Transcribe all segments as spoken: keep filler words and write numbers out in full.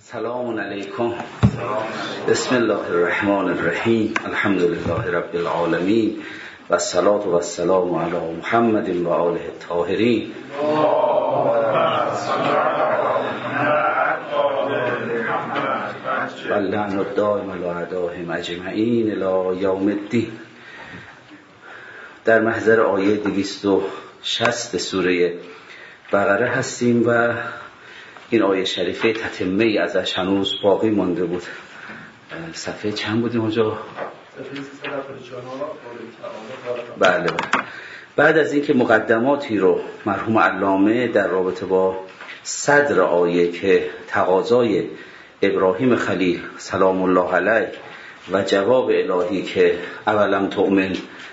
سلام علیکم. بسم الله الرحمن الرحیم. الحمد لله رب العالمین و الصلاة و السلام علی محمد و آله الطاهرین. و اللعن الدائم علی اعدائهم اجمعین الی یوم الدین. در محضر آیه دویست و شصت سوره بقره هستیم و این آیه شریفه تتمه ای ازش هنوز باقی مانده بود. صفحه چند بودیم اونجا؟ بله بله. بعد از اینکه مقدماتی رو مرحوم علامه در رابطه با صدر آیه که تقاضای ابراهیم خلیل سلام الله علیه و جواب الهی که اولم تؤمن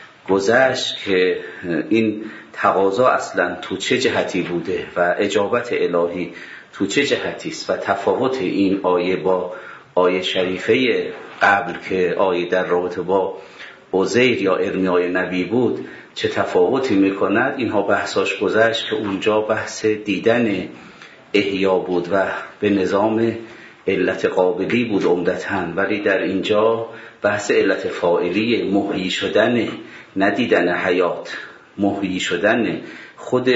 گذشت که این تقاضا اصلا تو چه جهتی بوده و اجابت الهی تو چه جهتی است و تفاوت این آیه با آیه شریفه قبل که آیه در رابطه با عزیر یا ارمیای نبی بود چه تفاوتی میکند، اینها بحثاش گذشت که اونجا بحث دیدن احیا بود و به نظام علت قابلی بود عمدتاً، ولی در اینجا بحث علت فاعلی محیی شدن، ندیدن حیات، محیی شدن، خود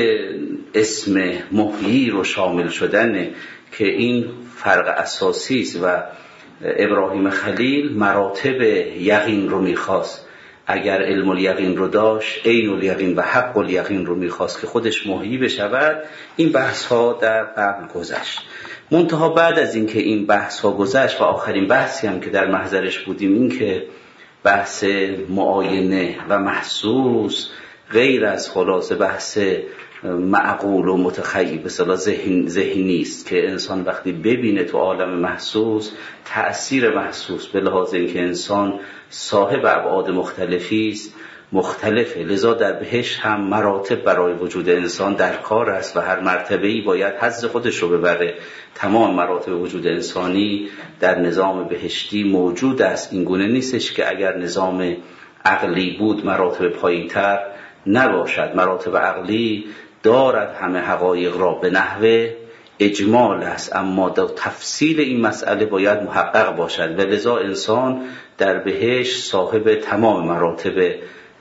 اسم محیی رو شامل شدن که این فرق اساسی است و ابراهیم خلیل مراتب یقین رو میخواست. اگر علم الیقین رو داشت عین الیقین و حق الیقین رو میخواست که خودش محیی بشود. این بحث ها در قبل گذشت. منتها بعد از اینکه این بحث ها گذشت و آخرین بحثی هم که در محضرش بودیم این که بحث معاینه و محسوس غیر از خلاصه بحث معقول و متخیل به اصطلاح ذهن ذهنی است که انسان وقتی ببینه تو عالم محسوس تأثیر محسوس به لحاظ اینکه انسان صاحب ابعاد مختلفی است مختلفه، لذا در بهشت هم مراتب برای وجود انسان در کار است و هر مرتبه‌ای باید حظ خودش رو ببره. تمام مراتب وجود انسانی در نظام بهشتی موجود است. این گونه نیستش که اگر نظام عقلی بود مراتب پایین‌تر نباشد. مراتب عقلی دارد همه حقایق را به نحو اجمال است، اما تفصیل این مسئله باید محقق باشد و لذا انسان در بهشت صاحب تمام مراتب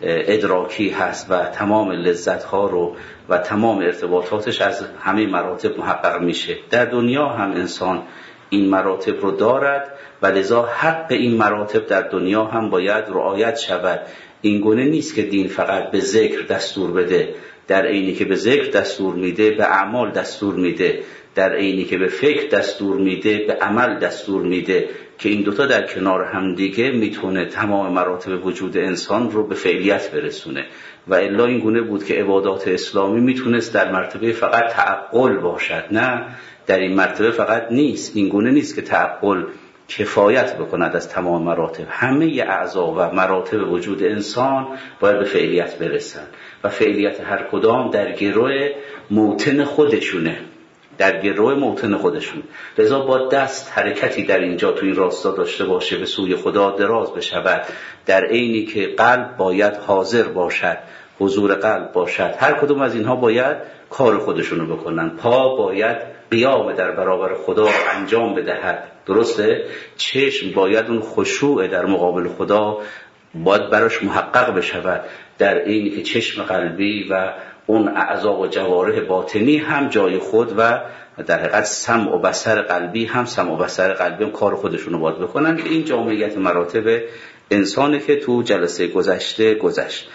ادراکی هست و تمام لذت‌ها رو و تمام ارتباطاتش از همه مراتب محقق میشه. در دنیا هم انسان این مراتب رو دارد و لذا حق این مراتب در دنیا هم باید رعایت شود. این گونه نیست که دین فقط به ذکر دستور بده، در عینی که به ذکر دستور میده به اعمال دستور میده، در عینی که به فکر دستور میده به عمل دستور میده، که این دوتا در کنار هم دیگه میتونه تمام مراتب وجود انسان رو به فعلیت برسونه. و الا این گونه بود که عبادات اسلامی میتونست در مرتبه فقط تعقل باشد، نه در این مرتبه فقط نیست. این گونه نیست که تعقل کفایت بکند از تمام مراتب. همه اعضا و مراتب وجود انسان باید به فعلیت برسن و فعلیت هر کدام در گروه موطن خودشونه، در گروه موطن خودشون. لذا با دست حرکتی در اینجا تو این راستا داشته باشه به سوی خدا دراز بشود، در عینی که قلب باید حاضر باشد، حضور قلب باشد. هر کدوم از اینها باید کار خودشونو بکنن. پا باید قیام در برابر خدا انجام بدهد، درسته؟ چشم باید اون خشوع در مقابل خدا باید براش محقق بشود، در اینی که چشم قلبی و اون اعضا و جوارح باطنی هم جای خود و در حقیقت سمع و بصر قلبی هم سمع و بصر قلبی هم کار خودشونو باید بکنن. که این جامعیت مراتب انسانی که تو جلسه گذشته گذشت.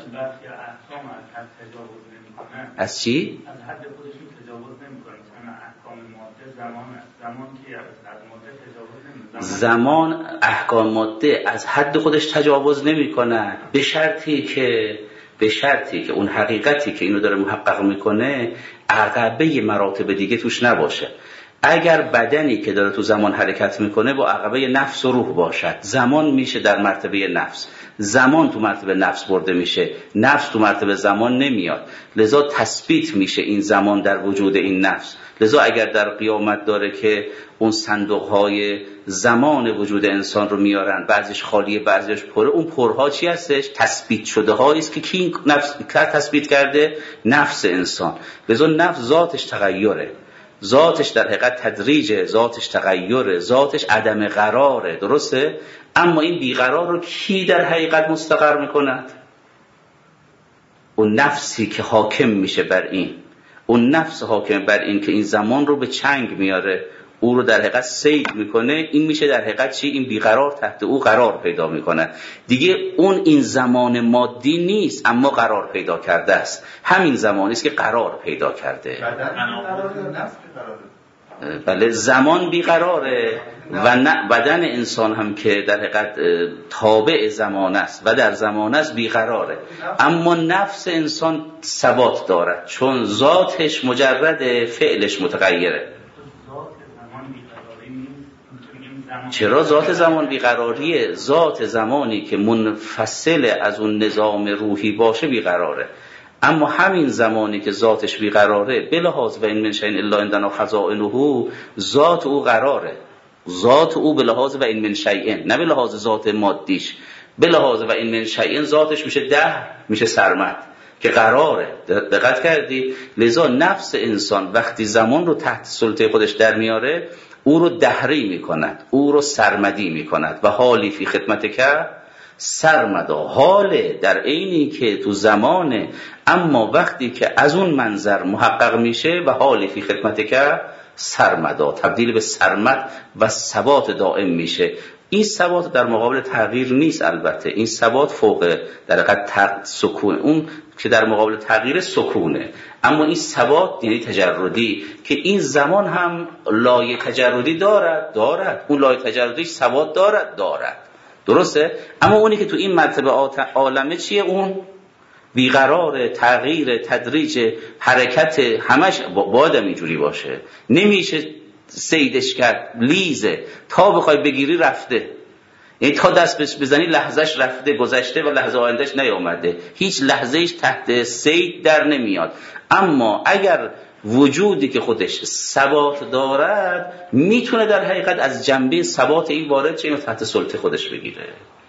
از چی؟ از حد خودشون تجاوز نمی‌کنن. مثلا احکام ماده زمان زمان که از ماده تجاوز نمی‌کنه. زمان احکام ماده از حد خودش تجاوز نمی‌کنه به شرطی که به شرطی که اون حقیقتی که اینو داره محقق میکنه عقبه مراتب دیگه توش نباشه. اگر بدنی که داره تو زمان حرکت میکنه با عقبه نفس و روح باشد، زمان میشه در مرتبه نفس، زمان تو مرتبه نفس برده میشه، نفس تو مرتبه زمان نمیاد. لذا تثبیت میشه این زمان در وجود این نفس. لذا اگر در قیامت داره که اون صندوقهای زمان وجود انسان رو میارن، بعضیش خالیه بعضیش پره، اون پرها چی هستش؟ تثبیت شده هایی است که کی نفس تثبیت کرده؟ نفس انسان. لذا نفس ذاتش تغییره، ذاتش در حقیقت تدریجه، ذاتش تغییره، ذاتش عدم قراره، درسته؟ اما این بیقرار رو کی در حقیقت مستقر میکند؟ اون نفسی که حاکم میشه بر این، اون نفس حاکم بر این که این زمان رو به چنگ میاره، او رو در حقیقت سید میکنه، این میشه در حقیقت چی؟ این بیقرار تحت او قرار پیدا میکنه دیگه. اون این زمان مادی نیست اما قرار پیدا کرده است، همین زمانی است که قرار پیدا کرده. بله، زمان بیقراره و نه بدن انسان هم که در حقیقت تابع زمان است و در زمان است بیقراره، اما نفس انسان ثبات دارد چون ذاتش مجرد، فعلش متغیره. چرا ذات زمان بیقراریه؟ ذات زمانی که منفصل از اون نظام روحی باشه بیقراره، اما همین زمانی که ذاتش بیقراره به لحاظ و این من شیء الا عندنا خزائنه، ذات او قراره، ذات او به لحاظ و این من شیء، نه به لحاظ ذات مادیش، به لحاظ و این من شیء ذاتش میشه ده، میشه سرمد که قراره. دقت کردی؟ لذا نفس انسان وقتی زمان رو تحت سلطه خودش در میاره، او رو دهری میکند، او رو سرمدی میکند و حالی فی خدمت که سرمدا، حاله در عینی که تو زمانه، اما وقتی که از اون منظر محقق میشه و حالی فی خدمت که سرمدا، تبدیل به سرمد و ثبات دائم میشه. این ثبات در مقابل تغییر نیست، البته این ثبات فوق در حقیقت سکون، اون که در مقابل تغییر سکونه، اما این ثبات یعنی تجردی که این زمان هم لایه تجردی دارد دارد اون لایه تجردی ثبات دارد دارد درسته؟ اما اونی که تو این مرتبه عالمه چیه؟ اون بیقرار، تغییر، تدریج، حرکت، همش باید اینجوری باشه، نمیشه سیدش کرد، لیزه، تا بخوای بگیری رفته، یعنی تا دست بهش بزنی لحظهش رفته، گذشته و لحظه آیندهش نیامده، هیچ لحظهش تحت سید در نمیاد. اما اگر وجودی که خودش ثبات دارد میتونه در حقیقت از جنبه ثبات این وارد چه اینو تحت سلطه خودش بگیره.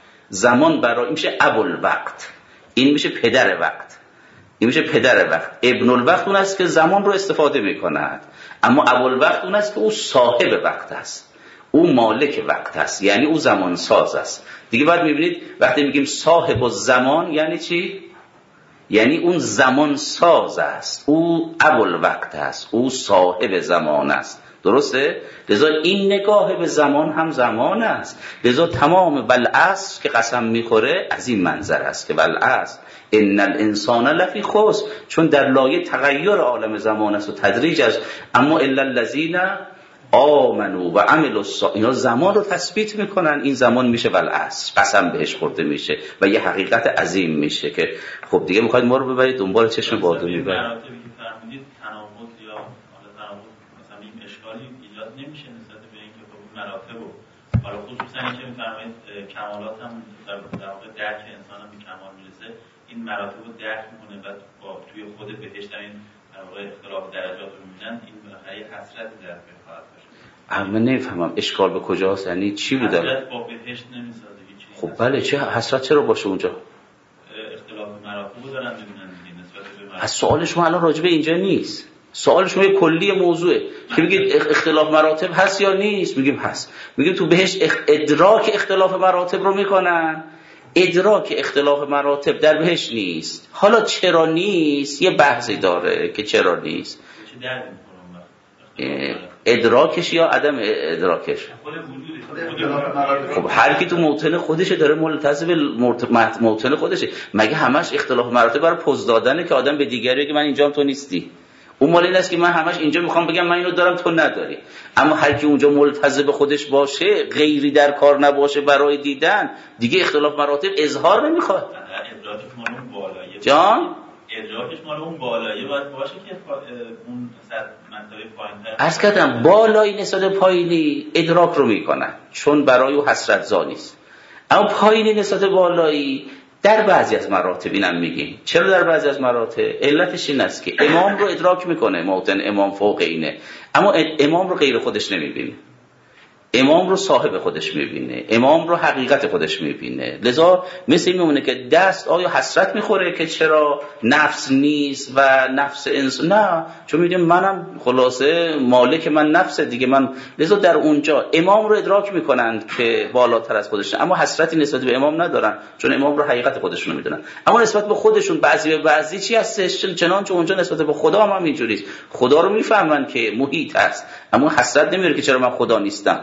زمان برای این میشه ابوالوقت، این میشه پدر وقت، این میشه پدر وقت. ابن الوقت اون است که زمان رو استفاده میکند، اما ابوالوقت اون است که او صاحب وقت است، او مالک وقت است، یعنی او زمان ساز است. دیگه بعد میبینید وقتی میگیم صاحب الزمان یعنی چی؟ یعنی اون زمان ساز است، او ابوالوقت است، او صاحب زمان است، درسته؟ لذا این نگاه به زمان هم زمان است. لذا تمام والعصر که قسم میخوره از این منظر است که والعصر ان الانسان لفی خسر، چون در لایه تغییر عالم زمان است و تدریج است. اما الا الذین آمنوا و عملوا الصالحات، اینا زمان رو تثبیت میکنن، این زمان میشه والعصر، قسم بهش خورده میشه و یه حقیقت عظیم میشه که خب دیگه میخواید ما رو ببرید دنبال چشم بادو میبرید. مراتبی که فرمودید تناقض یا حالا تناقض مثلا این اشکالی ایجاد نمیشه نسبت به اینکه خب مراتب و حالا خصوصا اینکه میفرمایید کمالات هم در واقع درک انسان هم به کمال میرسه، این مراتب رو درک میکنه و با توی خود بهشت این در واقع اختلاف درجات رو میبینن، این بالاخره حسرت در بین خواهد باشه. من نمیفهمم اشکال به کجاست، یعنی چی بوده؟ حسرت با بهشت نمیسازه هیچ. خب بله، چه حسرت چرا باشه اونجا؟ اختلاف مراتب رو دارن میبینن نسبت به مراتب. از سوال شما الان راجع به اینجا نیست، سوال شما یه کلی موضوعه که بگید اختلاف مراتب هست یا نیست. میگیم هست، میگیم تو بهش ادراک اختلاف مراتب رو میکنن، ادراک اختلاف مراتب در بهش نیست. حالا چرا نیست یه بحثی داره که چرا نیست، چه دردی میخوره ادراکش یا عدم ادراکش. خب هر کی تو موطن خودشه داره ملتزم به موطن خودشه. مگه همش اختلاف مراتب برای پوز دادنه که آدم به دیگری که من اینجام تو نیستی؟ اون مال این است که من همش اینجا میخوام بگم من اینو دارم تو نداری. اما هر کی اونجا ملتزم به خودش باشه، غیری در کار نباشه برای دیدن، دیگه اختلاف مراتب اظهار نمیخواد. ادراکش مال اون بالاییه جان، ادراکش مال اون بالاییه باید باشه که اون صد مرتبه پایین‌تر. عرض کردم بالایی نسبت پایینی ادراک رو میکنن چون برای او حسرت زا نیست، اما پایینی نسبت بالایی در بعضی از مراتب اینم میگیم. چرا در بعضی از مراتب؟ علتش این است که امام رو ادراک میکنه، موطن امام فوق اینه، اما امام رو غیر خودش نمیبینه. امام رو صاحب خودش میبینه، امام رو حقیقت خودش میبینه. لذا مثل این میمونه که دست آیا حسرت میخوره که چرا نفس نیست و نفس انسان، نه، چون میگه منم خلاصه مالک من نفس دیگه من. لذا در اونجا امام رو ادراک میکنند که بالاتر از خودشون، اما حسرتی نسبت به امام ندارن چون امام رو حقیقت خودشون میدونن. اما نسبت به خودشون بعضی به بعضی چی هستش، چنانچه اونجا نسبت به خدا هم همینجوریه. خدا رو میفهمن که محیط هست، اما حسرت نمیره که چرا من خدا نیستم.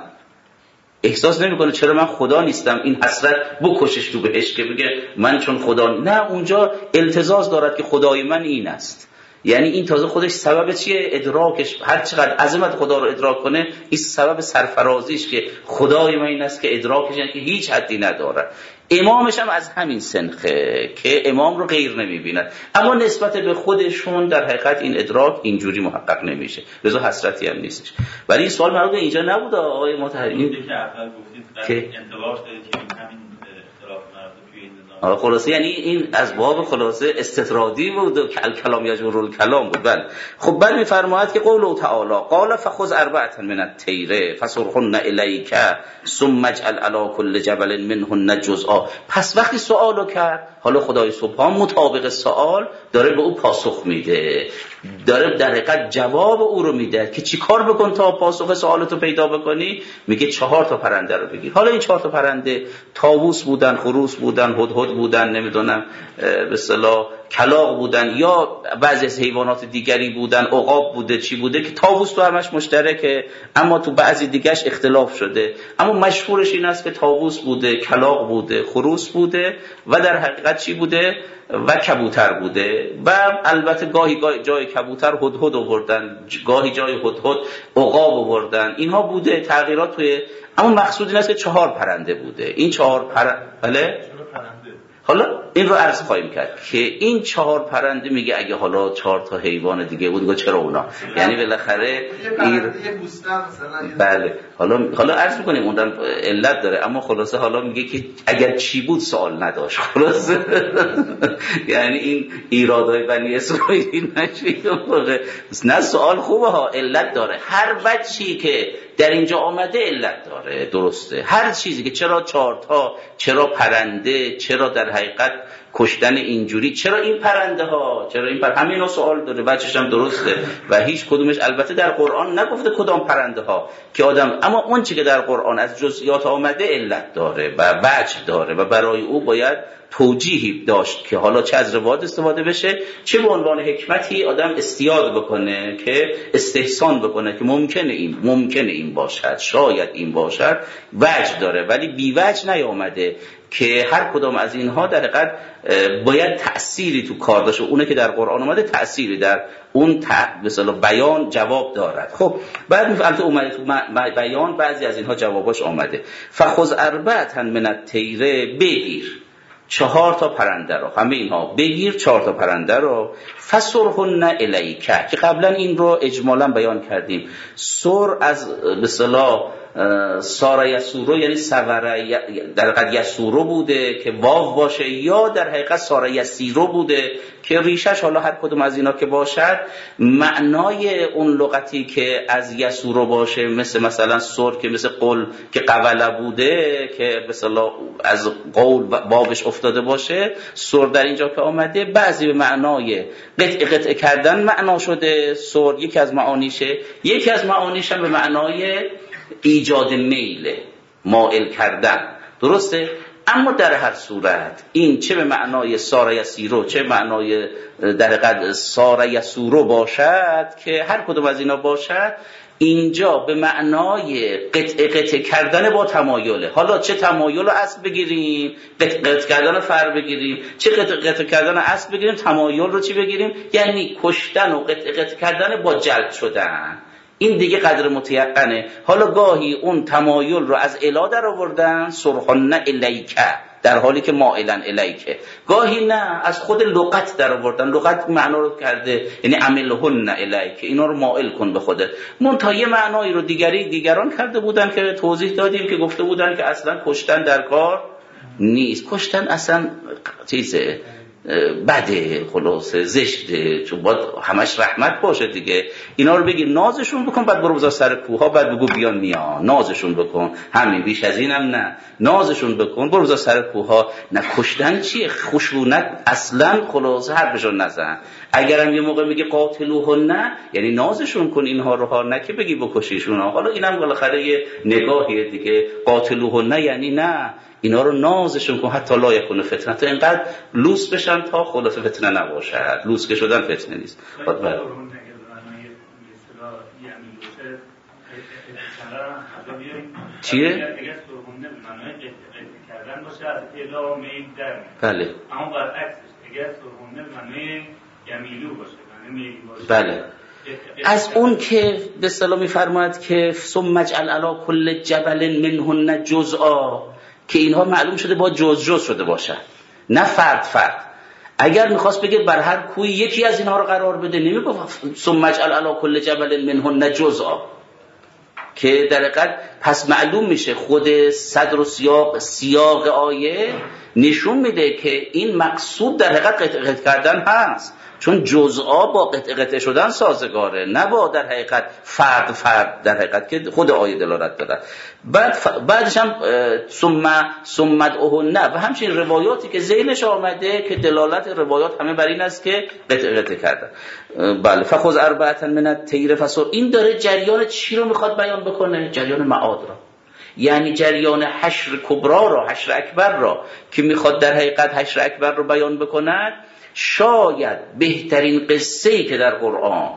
احساس نمیکنه چرا من خدا نیستم، این حسرت بکشش تو بهش که بگه من چون خدا. نه، اونجا التزاز دارد که خدای من این است. یعنی این تازه خودش سبب چیه؟ ادراکش. هر چقدر عظمت خدا رو ادراک کنه، این سبب سرفرازیش که خدای من این است، که ادراکش یعنی که هیچ حدی نداره. امامش هم از همین سنخه که امام رو غیر نمیبیند، اما نسبت به خودشون در حقیقت این ادراک اینجوری محقق نمیشه، لذا حسرتی هم نیستش. ولی این سوال مربوط اینجا نبود آقای مطهری که اول گفتید که انطباق دارید که همین اختلاف مربوط توی این نظام. آره خلاصه یعنی این از باب خلاصه استطرادی بود و کلام یجبر الکلام بود. بله. خب بعد میفرماید که قوله تعالی قال فخذ اربعه من الطیر فصرهن الیک ثم اجعل علی كل جبل منهن جزءا. پس وقتی سوالو کرد، حالا خدای سبحان مطابق سوال داره به او پاسخ میده، داره در حقیقت جواب او رو میده که چی کار بکن تا پاسخ سوالتو پیدا بکنی. میگه چهار تا پرنده رو بگیر. حالا این چهار تا پرنده طاووس بودن، خروس بودن، هدهد بودن، نمیدونم به اصطلاح کلاغ بودن، یا بعضی از حیوانات دیگری بودن، عقاب بوده، چی بوده که طاووس تو همش مشترکه، اما تو بعضی دیگهش اختلاف شده. اما مشهورش این است که طاووس بوده، کلاغ بوده، خروس بوده و در حقیقت چی بوده؟ و کبوتر بوده. و البته گاهی گاهی جای کبوتر هدهد آوردن، گاهی جای هدهد عقاب آوردن. اینها بوده تغییرات توی، اما مقصود این است که چهار پرنده بوده. این چهار پرنده، بله؟ حالا این رو عرض خواهیم کرد که این چهار پرنده میگه اگه حالا چهار تا حیوان دیگه بود چرا اونا؟ یعنی بالاخره این بله حالا حالا عرض می‌کنیم اونم علت داره، اما خلاصه حالا میگه که اگر چی بود سوال نداشت. خلاصه یعنی این ایرادای بنی اسرائیل نشه. نه سوال خوبه ها، علت داره. هر وجهی که در اینجا آمده علت داره، درسته. هر چیزی که چرا چهار تا، چرا پرنده، چرا در حقیقت کشتن اینجوری، چرا این پرنده ها، چرا این پرنده، همینا سوال داره، بچه‌ش هم درسته و هیچ کدومش البته در قرآن نگفته کدام پرنده ها که آدم، اما اون چیزی که در قرآن از جزئیات آمده علت داره و وجه داره و برای او باید توجیهی داشت که حالا چه از روایت استفاده بشه، چه به عنوان حکمتی آدم استیاد بکنه که استحسان بکنه که ممکنه این ممکنه این باشد، شاید این باشد، وجه داره. ولی بی وجه نیامده که هر کدام از اینها در حقیقت باید تأثیری تو کار داشته. اونه که در قرآن اومده تأثیری در اون مثلا بیان جواب دارد. خب بعد البته اومده تو بیان بعضی از اینها جواباش آمده. فخذ اربعه من الطیر، بگیر چهار تا پرنده رو، همه اینها بگیر چهار تا پرنده رو، فسرهن الیک که قبلا این رو اجمالا بیان کردیم. سر از به اصطلاح سارا یسورو یعنی سوره در حقیقت یسورو بوده که واو باشه، یا در حقیقت سارا یسیرو بوده که ریشش حالا هر کدوم از اینا که باشد معنای اون لغتی که از یسورو باشه، مثل مثلا سر که مثل قل که قوله بوده که مثلا از قول بابش افتاده باشه، سر در اینجا که آمده بعضی به معنای قطع قطع کردن معنا شده سر، یکی از معانیشه، یکی از معانیش هم به معنای ایجاد میل، مائل کردن، درسته؟ اما در هر صورت این چه به معنای سارا یسیرو چه معنای در حقیقت سارا یسورو باشد که هر کدوم از اینا باشد، اینجا به معنای قطع قطع کردن با تمایله. حالا چه تمایل رو اصل بگیریم، قطع قطع کردن رو فر بگیریم، چه قطع قطع کردن رو اصل بگیریم، تمایل رو چی بگیریم؟ یعنی کشتن و قطع قطع کردن با جلب شدن. این دیگه قدر متیقنه. حالا گاهی اون تمایل رو از الا در آوردن، سرهن الیک، در حالی که مائلن الیک. گاهی نه، از خود لغت در آوردن، لغت معنا رو کرده یعنی عملهن الیک، اینا رو مائل کن به خودت. منتهی معنایی رو دیگری دیگران کرده بودن که توضیح دادیم که گفته بودن که اصلا کشتن در کار نیست. کشتن اصلا چیزه بده، خلاصه زشته، چون باید همش رحمت باشه دیگه. اینا رو بگیر نازشون بکن، بعد برو بذار سر کوها، بعد بگو بیان میان، نازشون بکن، همین، بیش از اینم نه. نازشون بکن، برو بذار سر کوها. نه کشتن چیه؟ خشونت اصلا خلاصه حرفشون نزن. اگرم یه موقع میگه قاتلوهن نه، یعنی نازشون کن اینها رو ها، نه که بگی بکشیشون. حالا اینم بالاخره یه نگاهیه دیگه. قاتلوهن نه یعنی نه، اینا رو نازشون کن حتی لا یکون فتنه، تا اینقدر لوس بشن تا خلاص فتنه نباشد. لوس که شدن فتنه نیست. بله. چیه؟ بله. اما برعکسش اگر سرخونده معنی یمیلو باشه، معنی میلی باشه. بله. از اون که به اصطلاح میفرماید که ثم اجعل علی کل جبل منهن جزءا، که اینها معلوم شده با جز جز شده باشن، نه فرد فرد. اگر میخواست بگه بر هر کوی یکی از اینها رو قرار بده، نمیگفت ثم اجعل علی کل جبل منهن جزءا، که در حقیقت پس معلوم میشه خود صدر و سیاق سیاق آیه نشون میده که این مقصود در حقیقت قطع قطع کردن هست، چون جزءا با قطع قطع شدن سازگاره، نه با در حقیقت فرد فرد در حقیقت که خود آیه دلالت داره. بعد ف... بعدش هم ثم ثم ادعوهن و همچنین روایاتی که ذیلش آمده که دلالت روایات همه بر این است که قطع قطع کردن. بله. فخذ اربعة من الطیر فصر، این داره جریان چی رو میخواد بیان بکنه؟ جریان معاد را، یعنی جریان حشر کبرا را، حشر اکبر را که میخواد در حقیقت حشر اکبر رو بیان بکند. شاید بهترین قصه‌ای که در قرآن،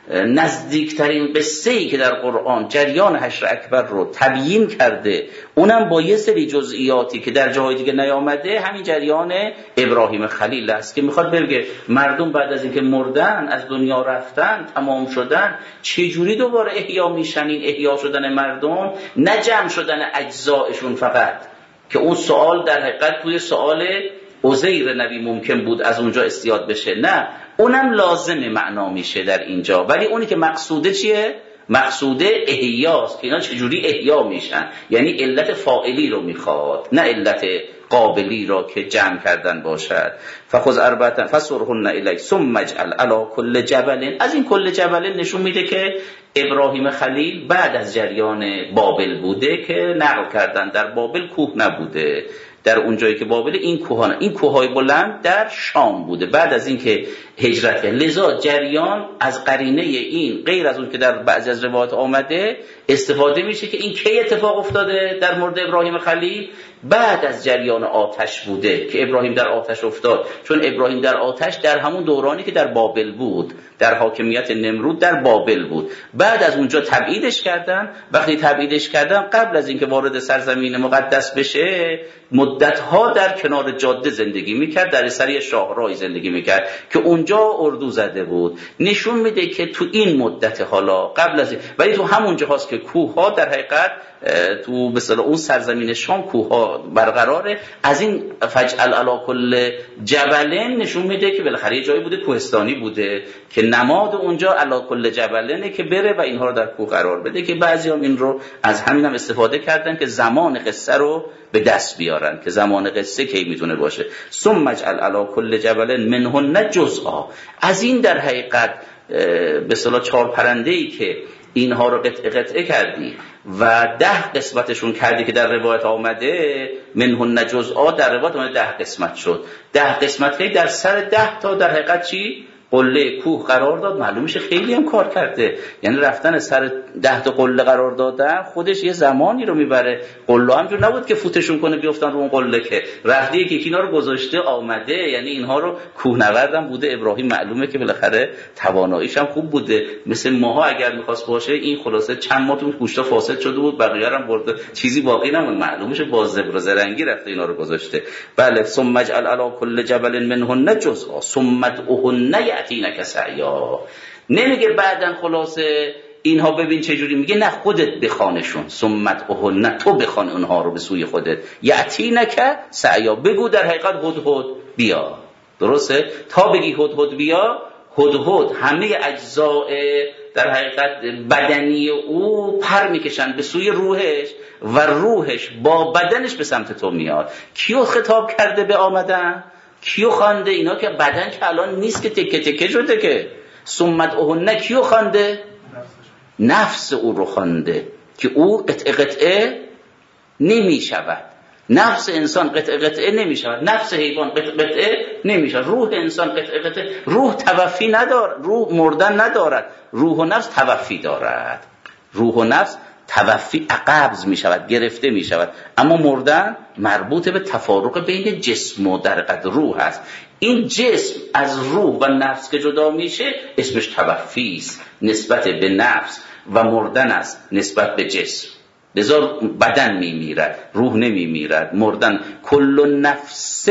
نزدیکترین قصه‌ای که در قرآن جریان حشر اکبر رو تبیین کرده، اونم با یه سری جزئیاتی که در جاهای دیگه نیامده، همین جریان ابراهیم خلیل است که میخواد بگه مردم بعد از اینکه مردن، از دنیا رفتن، تمام شدن، چه جوری دوباره احیا میشن. این احیا شدن مردم نه جمع شدن اجزایشون فقط، که اون سوال در حقیقت توی سوال عزیر نبی ممکن بود از اونجا استیاد بشه، نه اونم لازم معنا میشه در اینجا. ولی اونی که مقصوده چیه؟ مقصوده احیاست، که اینا چجوری احیا میشن، یعنی علت فاعلی رو میخواد، نه علت قابلی را که جمع کردن باشد. فخذ اربعة فصرهن الیک ثم اجعل علی کل جبل. از این کل جبل نشون میده که ابراهیم خلیل بعد از جریان بابل بوده که نقل کردن در بابل کوه نبوده، در اون جایی که بابل این کوهان، این کوههای بلند در شام بوده بعد از اینکه هجرت کرد. لذا جریان از قرینه این غیر از اون که در بعضی از روایات آمده استفاده میشه که این کی اتفاق افتاده در مورد ابراهیم خلیل؟ بعد از جریان آتش بوده که ابراهیم در آتش افتاد، چون ابراهیم در آتش در همون دورانی که در بابل بود، در حاکمیت نمرود در بابل بود. بعد از اونجا تبعیدش کردن. وقتی تبعیدش کردن قبل از اینکه وارد سرزمین مقدس بشه مدتها در کنار جاده زندگی میکرد، در سری شاهراه زندگی میکرد که اونجا اردو زده بود. نشون میده که تو این مدت حالا قبل از این، ولی تو همونجا هاست که کوه ها در حقیقت تو به اصطلاح اون سرزمین شام کوه ها برقراره. از این فجعل علی کل جبلن نشون میده که بالاخره یه جایی بوده کوهستانی بوده که نماد اونجا علی کل جبلنه که بره و اینها رو در کوه قرار بده، که بعضیام این رو از همین هم استفاده کردن که زمان قصه رو به دست بیارن، که زمان قصه کی میتونه باشه. ثم اجعل علی کل جبل منهن جزءا. از این در حقیقت به اصطلاح چهار پرنده‌ای که اینها رو قطعه قطعه کردی و ده قسمتشون کردی که در روایت آمده منهن جزءا، در روایت آمده ده قسمت شد. ده قسمت که در سر ده تا در حقیقت چی؟ قله کوه قرار داد. معلوم میشه خیلی هم کار کرده، یعنی رفتن سر ده تا قله قرار دادن خودش یه زمانی رو میبره. قله همجور نبود که فوتشون کنه بیافتن رو اون قله، که رفته یکی اینا رو گذاشته آمده، یعنی اینها رو کوهنوردم بوده. ابراهیم معلومه که بالاخره تواناییش هم خوب بوده، مثل ماها اگر میخواست باشه این خلاصه چند ماه تو گوشتا فاسد شده بود، بقیه هم برده، چیزی باقی نمون. معلومه شه با زبر و زرنگی رفته اینا رو گذاشته. بله. ثم اجعل علی کل جبل منهن جزءا ثم ادعوهن یأتینک سعیا. نمیگه بعدن خلاصه اینها ببین چه جوری، میگه نه خودت بخوانشون. ثم ادعوهن، تو بخوان اونها رو به سوی خودت. یأتینک سعیا، بگو در حقیقت هدهد بیا. درسته؟ تا بگی هدهد بیا، هدهد همه اجزاء در حقیقت بدنی او پر میکشن به سوی روحش و روحش با بدنش به سمت تو میاد. کیو خطاب کرده به آمدن؟ کیو خوانده؟ اینا که بدن که الان نیست که تکه تکه شده که. ثم ادعوهن کیو خوانده؟ نفس او رو خوانده که او قطعه قطعه نمی شود. نفس انسان قطعه قطعه نمی شود، نفس حیوان قطعه قطعه نمی شود، روح انسان قطعه قطعه. روح توفی ندارد، روح مردن ندارد، روح و نفس توفی دارد. روح و نفس توفی قبض می شود، گرفته می شود، اما مردن مربوط به تفارق بین جسم و در قد روح است. این جسم از روح و نفس که جدا میشه اسمش توفی است نسبت به نفس، و مردن است نسبت به جسم. لذا بدن میمیرد، روح نمیمیرد. مردن کل نفس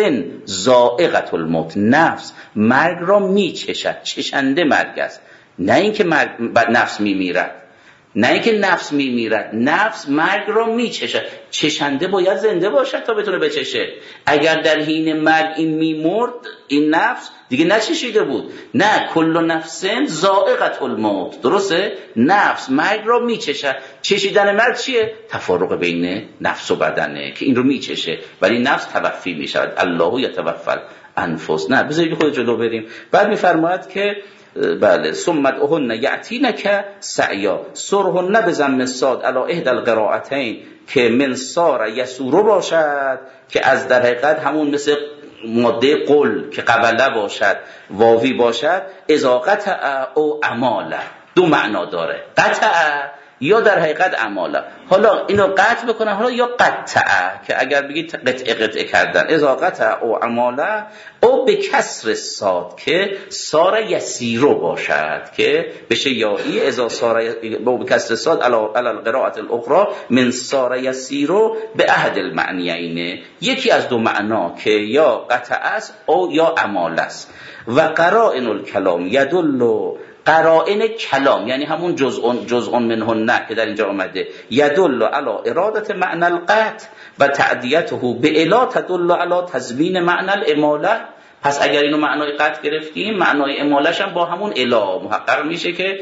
ذائقة الموت، نفس مرگ را میچشد، چشنده مرگ است. نه اینکه مرگ نفس میمیرد، نه اینکه نفس میمیرد، نفس مرگ را میچشد. چشنده باید زنده باشد تا بتونه بچشه. اگر در حین مرگ این میمرد، این نفس دیگه نچشیده بود. نه، کل نفس ذائقة الموت، درسته؟ نفس مرگ را میچشد. چشیدن مرگ چیه؟ تفارق بین نفس و بدنه که این رو میچشه، ولی نفس توفی میشود. الله یتوفی الانفس. نه، بذارید خود جلو بریم. بعد میفرماید که بله ثم ادعوهن یأتینک سعیا، سرهن بضم الصاد علی احدی القراءتین، که من سار یسور باشد، که از در حقیقت همون مثل ماده قل که قبله باشد، واوی باشد. اذا قطع او عماله، دو معنا داره، قطع یا در حقیقت عماله. حالا اینو قطع بکنن، حالا یا قطع که اگر بگید قطع قطع کردن. اذا قطع او عماله او به کسر صاد که سار یسیرو باشد، که بشه یایی. اذا سار او به کسر صاد علی القراءه الاخرى من سار یسیرو به احد المعنیین، یکی از دو معنا که یا قطع است او یا عماله است. و قرائن الکلام یدل، قرائن کلام یعنی همون جزء جزء منهن که در اینجا آمده، یدل علی ارادت معنی القطع و تعدیته به الا تدل علی تضمین معنی الاماله. پس اگر اینو معنای قطع گرفتیم، معنای امالش هم با همون الا محقق میشه که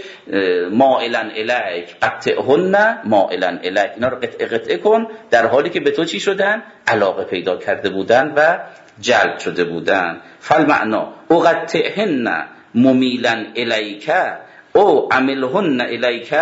مائلا الیک قطعهن مائلا الیک، اینا رو قطع قطع کن، در حالی که به تو چی شدن؟ علاقه پیدا کرده بودن و جلب شده بودن. فالمعنا اقطعهن ممیلا الیک او عملهن الیک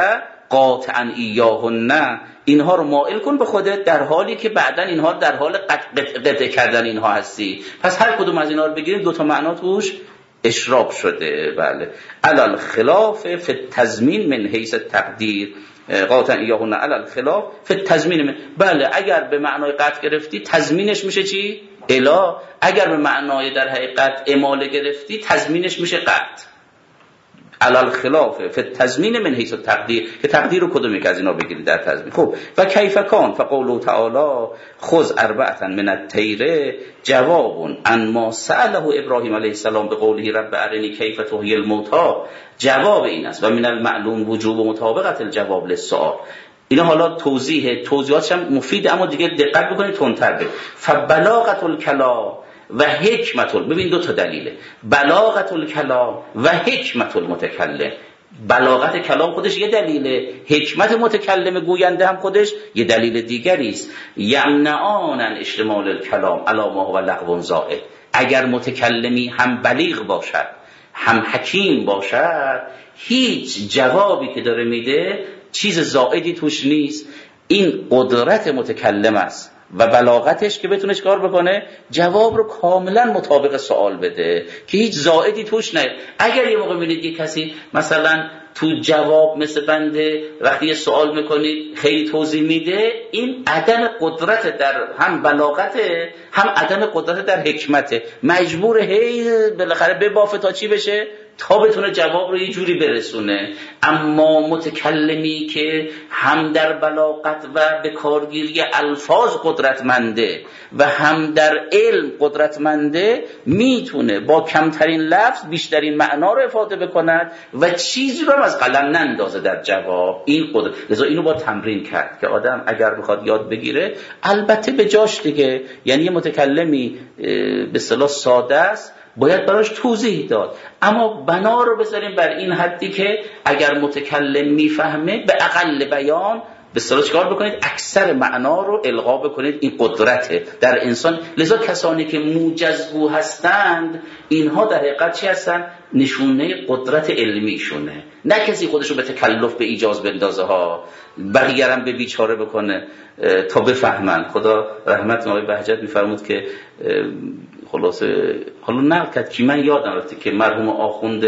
قاطعا ایاهن، اینها رو مائل کن به خودت، در حالی که بعدن اینها در حال قطع قطع کردن اینها هستی. پس هر کدوم از اینها رو بگیریم دو تا معنا توش اشراب شده. بله، علل خلاف فی التضمین من حیث التقدیر، قاطعا ایاهن علل خلاف فی التضمین من. بله، اگر به معنای قطع گرفتی تضمینش میشه چی؟ الا. اگر به معنای در حقیقت اماله گرفتی تضمینش میشه قطع. علل خلاف فی التضمین من حیث التقدیر، که تقدیر رو کدوم یک از اینا بگیرید در تضمین. خب و کیف کان فقوله تعالی خذ اربعه من الطیر جواب عن ما سأله ابراهیم علیه السلام به قوله رب ارنی کیف تحیی الموتی، جواب این است. و من المعلوم وجوب مطابقت الجواب للسؤال. اینا حالا توضیح توضیحاتش هم مفیده، اما دیگه دقت بکنید تندتر بگید. فبلاغت الکلام و حکمت، ببین دو تا دلیله، بلاغت الکلام و حکمت المتکلم. بلاغت کلام خودش یه دلیله، حکمت متکلم گوینده هم خودش یه دلیل دیگری است. یمنعان اشتمال الکلام علی ما هو لغو زائد. اگر متکلمی هم بلیغ باشد هم حکیم باشد، هیچ جوابی که داره میده چیز زائدی توش نیست. این قدرت متکلم است و بلاغتش که بتونه چیکار بکنه؟ جواب رو کاملا مطابق سوال بده که هیچ زائدی توش نه. اگر یه موقع میبینید یه کسی مثلا تو جواب مثل بنده وقتی یه سوال میکنید خیلی توضیح میده، این عدم قدرت در هم بلاغته هم عدم قدرت در حکمته، مجبور هی بالاخره ببافه تا چی بشه؟ تا بتونه جواب رو یه جوری برسونه. اما متکلمی که هم در بلاغت و به کارگیری الفاظ قدرتمنده و هم در علم قدرتمنده، میتونه با کمترین لفظ بیشترین معنا رو افاده بکند و چیزی رو از قلم نندازه در جواب. این قدرت، لذا اینو با تمرین کرد که آدم اگر بخواد یاد بگیره، البته به جاش دیگه، یعنی یه متکلمی به اصطلاح ساده است باید براش توضیح داد، اما بنا رو بذاریم بر این حدی که اگر متکلم میفهمه به اقل بیان به اصطلاح چیکار بکنید؟ اکثر معنا رو القا بکنید. این قدرته در انسان. لذا کسانی که موجزگو هستند اینها در حقیقت چی هستن؟ نشونه قدرت علمیشونه. نه کسی خودشو به تکلف به ایجاز بندازه ها، بقیه هم به بیچاره بکنه تا بفهمن. خدا رحمت آقای بهجت میفرمود که خلاصه حالا نقل کرد که من یادم رفته که مرحوم آخوند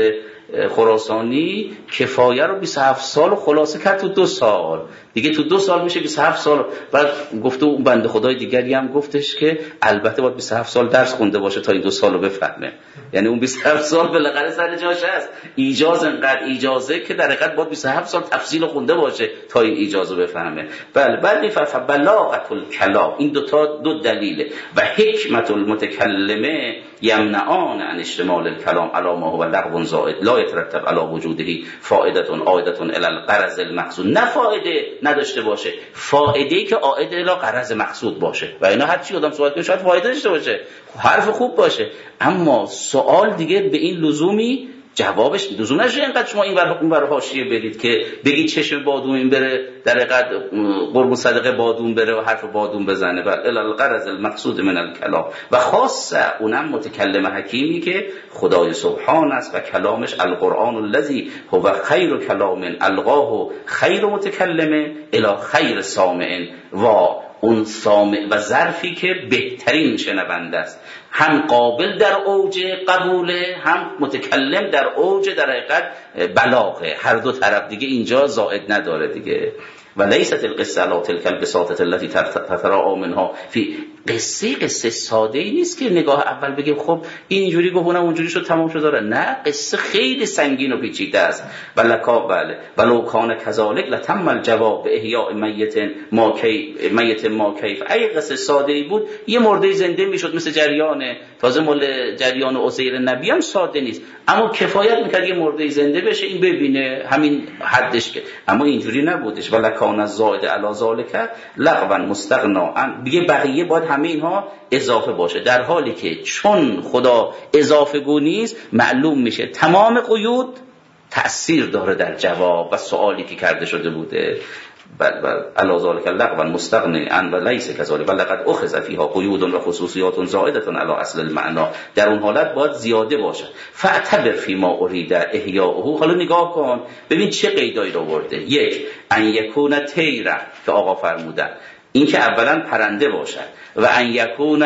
خراسانی کفایه رو بیست و هفت سال خلاصه کرد تو دو سال دیگه. تو دو سال میشه بیست و هفت سال. بعد گفته اون بنده خدای دیگری هم گفتش که البته باید بیست و هفت سال درس خونده باشه تا این دو سالو بفهمه. یعنی اون بیست و هفت سال بالاخره سر جاش هست. ایجاز انقدر ایجازه که در حقیقت باید بیست و هفت سال تفصیل خونده باشه تا این ایجازو بفهمه. بله بعد میفرف بلاغت الکلام. این دو تا دو دلیله. و حکمت المتکلمه یمنعان عن اشتمال الکلام علی ما هو لغو زائد لا يترتب علی وجوده فائده عائده الی الغرض المقصود. نه فائده نداشته باشه، فائده‌ای که عائد الی غرض مقصود باشه. و اینا هر چی آدم سوال کنه شاید فایده داشته باشه، حرف خوب باشه، اما سوال دیگه به این لزومی جوابش لزوم نشه اینقدر شما این ور اون ور حاشیه برید که بگید چشم بادون این بره در حقیقت قربون صدقه بادون بره و حرف بادون بزنه. بل الغرض المقصود من الکلام. و خاصه اونم متکلم حکیمی که خدای سبحان است و کلامش القرآن الذی هو خیر کلام القاه خیر متکلم الی خیر سامع. و اون سامع و ظرفی که بهترین شنونده است، هم قابل در اوج قبوله، هم متکلم در اوج در حقیقت بلاغه. هر دو طرف دیگه اینجا زائد نداره دیگه. و لیست القصه لا تلك البساطه التي تتراءى منها فی. قصه قصه ساده ای نیست که نگاه اول بگیم خب اینجوری گفت اونم اونجوری شد تمام شد. داره نه، قصه خیلی سنگین و پیچیده است. ولکا بله ولو کان کذالک لتم الجواب به احیاء میت ما کی میت ما کیف. اگه قصه ساده ای بود یه مرده زنده میشد مثل جریان تازه مال جریان عزیر نبی هم ساده نیست، اما کفایت میکرد یه مرده زنده بشه این ببینه همین حدش که. اما اینجوری نبودش. ولکان الزائد علی ذلک لغوا مستغنا عن. دیگه بقیه باید همه اینها اضافه باشه، در حالی که چون خدا اضافه گو نیست معلوم میشه تمام قیود تأثیر داره در جواب و سوالی که کرده شده بوده. بل بل علی ذلک لغوا مستغنی عن و لیس کذالک بل لقد اخذ فیها قیود و خصوصیات زائده علی اصل المعنی. در اون حالت باید زیاده باشه. فاعتبر فیما ارید احیاؤه. حالا نگاه کن ببین چه قیدایی رو آورده. یک ان یکون طیرا که آقا فرمودن، این که اولا پرنده باشد، و ان یکون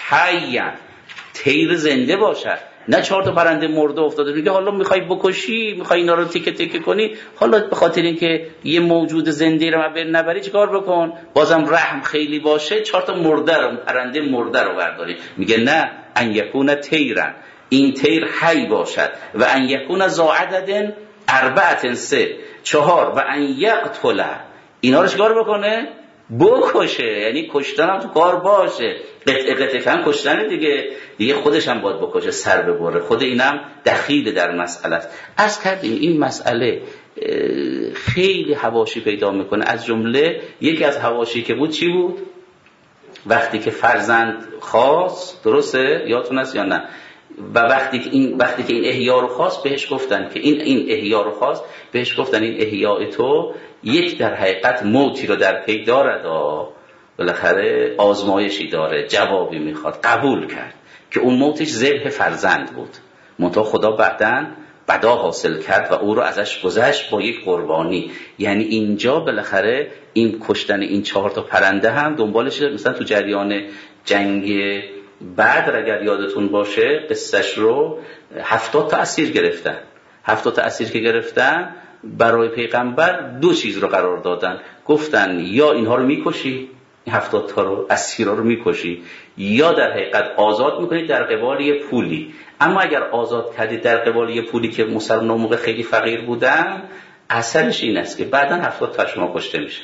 حیا طیر زنده باشد، نه چهار تا پرنده مرده افتاده میگه حالا میخوای بکشی، میخوای اینا رو تیکه تیکه کنی، حالا به خاطر اینکه یه موجود زنده رو مبر نبری چیکار بکن؟ بازم رحم خیلی باشه چهار تا مرده رو پرنده مرده رو برداری. میگه نه ان یکون طیرا، این طیر حی باشد، و ان یکون ذا عدد اربعه سه چهار، و ان یقتل اینا رو چیکار بکنه؟ بکشه. یعنی کشتن هم تو کار باشه. قطعه قطعه کن کشتن دیگه دیگه خودش هم باید بکشه، سر ببره. خود اینم دخیل در مسئله است. عرض کردیم این مسئله خیلی حواشی پیدا میکنه. از جمله یکی از حواشی که بود چی بود؟ وقتی که فرزند خواست، درسته یادتون است یا نه؟ و وقتی که این وقتی که این احیا رو خواست بهش گفتن که این این احیا رو خواست بهش گفتن این احیاء تو یک در حقیقت موتی رو در پی دارد و بالاخره آزمایشی داره، جوابی میخواد. قبول کرد که اون موتش ذبح فرزند بود، منتها خدا بعداً بدا حاصل کرد و او رو ازش گذشت با یک قربانی. یعنی اینجا بالاخره این کشتن این چهار تا پرنده هم دنبالش مثلا تو جریان جنگ بدر اگر یادتون باشه قصهش رو هفتاد تا اسیر گرفتن. هفتاد تا اسیر که گرفتن برای پیغمبر دو چیز رو قرار دادن. گفتن یا اینها رو میکشی، این هفتاد تا رو اسیرا رو میکشی، یا در حقیقت آزاد میکنید در قبال یه پولی. اما اگر آزاد کردید در قبال یه پولی که مسلمان موقع خیلی فقیر بودن، اثرش این است که بعداً هفتاد تا شما کشته میشه.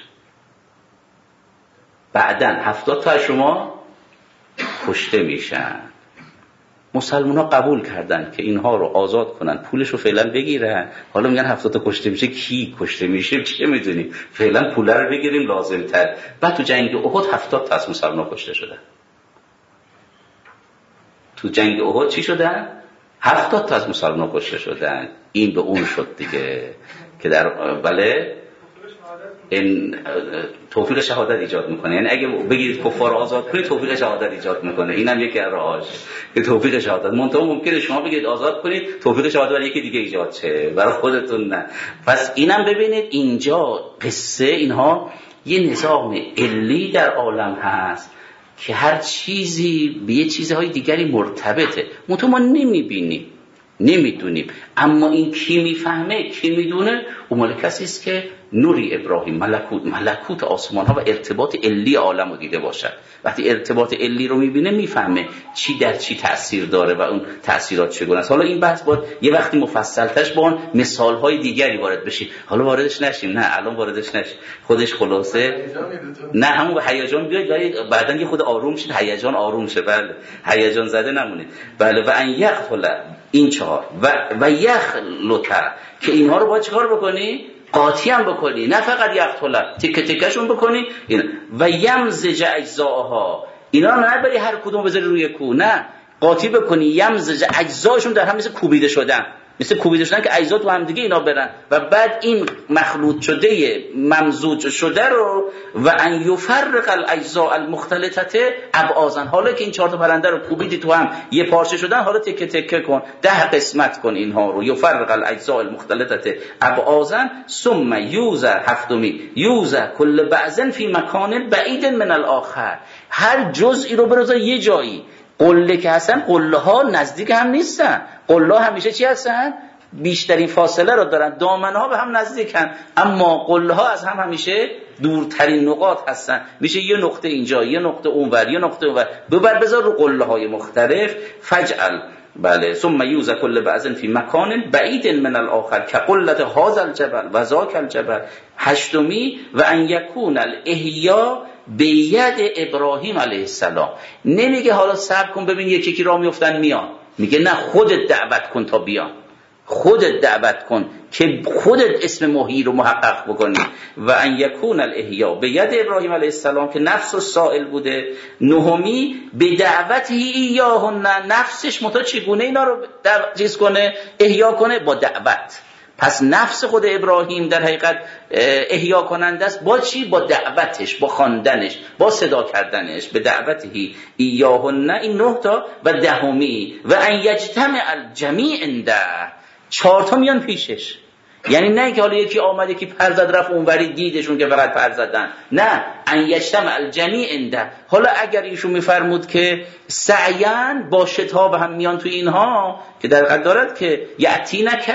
بعداً هفتاد تا شما کشته میشن. مسلمان ها قبول کردن که اینها رو آزاد کنن، پولش رو فعلا بگیرن. حالا میگن هفتاد تا کشته میشه، کی کشته میشه چه میدونیم، فعلا پول رو بگیریم لازم تر. بعد تو جنگ احد هفتاد تا از مسلمان کشته شدن. تو جنگ احد چی شدن؟ هفتاد تا از مسلمان کشته شدن. این به اون شد دیگه که در بله این توفیق شهادت ایجاد میکنه. یعنی اگه بگید کفار آزاد کنید توفیق شهادت ایجاد میکنه، اینم یکی از راهاش که توفیق شهادت. منتها ممکنه شما بگید آزاد کنید توفیق شهادت برای یکی دیگه ایجاد شه، برای خودتون نه. پس اینم ببینید اینجا قصه اینها یه نظام علی در عالم هست که هر چیزی به یه چیزهای دیگری مرتبطه، منتها ما نمیبینیم نمیدونیم. اما این کی میفهمه کی میدونه؟ اون مال کسی است که نوری ابراهیم، ملکوت ملکوت آسمان ها و ارتباط علی عالم رو دیده باشد. وقتی ارتباط علی رو میبینه میفهمه چی در چی تأثیر داره و اون تأثیرات چگونه است. حالا این بحث باید یه وقتی مفصلتش با مثال های دیگری وارد بشیم. حالا واردش نشیم، نه الان واردش نشیم، خودش خلاصه نه همون به هیجان بیاید بعدن یه خود آروم شید، هیجان آروم شه. بله هیجان زده نمونید. بله و ان یقتل این چهار و و یخلک که اینها رو باید چیکار بکنی؟ قاطی هم بکنی، نه فقط یقتل تیکه تیکشون بکنی. این و یمزج اجزاها، اینا نبری هر کدوم بذاری روی کو، نه قاطی بکنی. یمزج اجزاشون در هم مثل کوبیده شدن، مثل کوبیده شدن که اجزا تو هم دیگه اینا برن و بعد این مخلوط شده ممزوج شده رو و ان یفرق الاجزاء المختلطه ابعاضا. حالا که این چهار تا پرنده رو کوبیدی تو هم یه پارچه شدن، حالا تکه تکه کن، ده قسمت کن اینها رو. یفرق الاجزاء المختلطه ابعاضا ثم یوزع هفتمی یوزع کل بعض فی مکان بعید من الاخر. هر جزئی رو بذار یه جایی. قله که هستن قله ها نزدیک هم نیستن، قله ها همیشه چی هستن؟ بیشترین فاصله رو دارن، دامنه ها به هم نزدیکن، اما قله ها از هم همیشه دورترین نقاط هستن. میشه یه نقطه اینجا، یه نقطه اونور، یه نقطه اونور، ببر بذار رو قله های مختلف. فجعل بله ثم یوزع کل بعض فی مکان بعید من الاخر کقلت هذا الجبل و ذاک الجبل. هشتمی و ان یکون الاحیا به ید ابراهیم علیه السلام. نمیگه حالا صبر کن ببین یکی یکی راه میافتن میان، میگه نه خودت دعوت کن تا بیان، خودت دعوت کن که خودت اسم محیی رو محقق بکنی. و ان یکون الاحیا به ید ابراهیم علیه السلام که نفس السائل بوده. نهمی به دعوت ایاهن، نفسش متا چگونه اینا رو چیز کنه احیا کنه؟ با دعوت. پس نفس خود ابراهیم در حقیقت احیا کننده است با چی؟ با دعوتش، با خواندنش، با صدا کردنش. به دعوتهی ایاهن این نه تا. و دهمی و ان یجتمع الجمیع عنده، چهار تا میان پیشش. یعنی نه که حالا یکی آمد یکی پر زد رفت اونوری دیدشون که فقط پر زدن، نه ان یجتمع الجمیع عنده. حالا اگر ایشون میفرمود که سعیان با شتاب هم میان تو اینها که در حقیقت دارد که یأتینک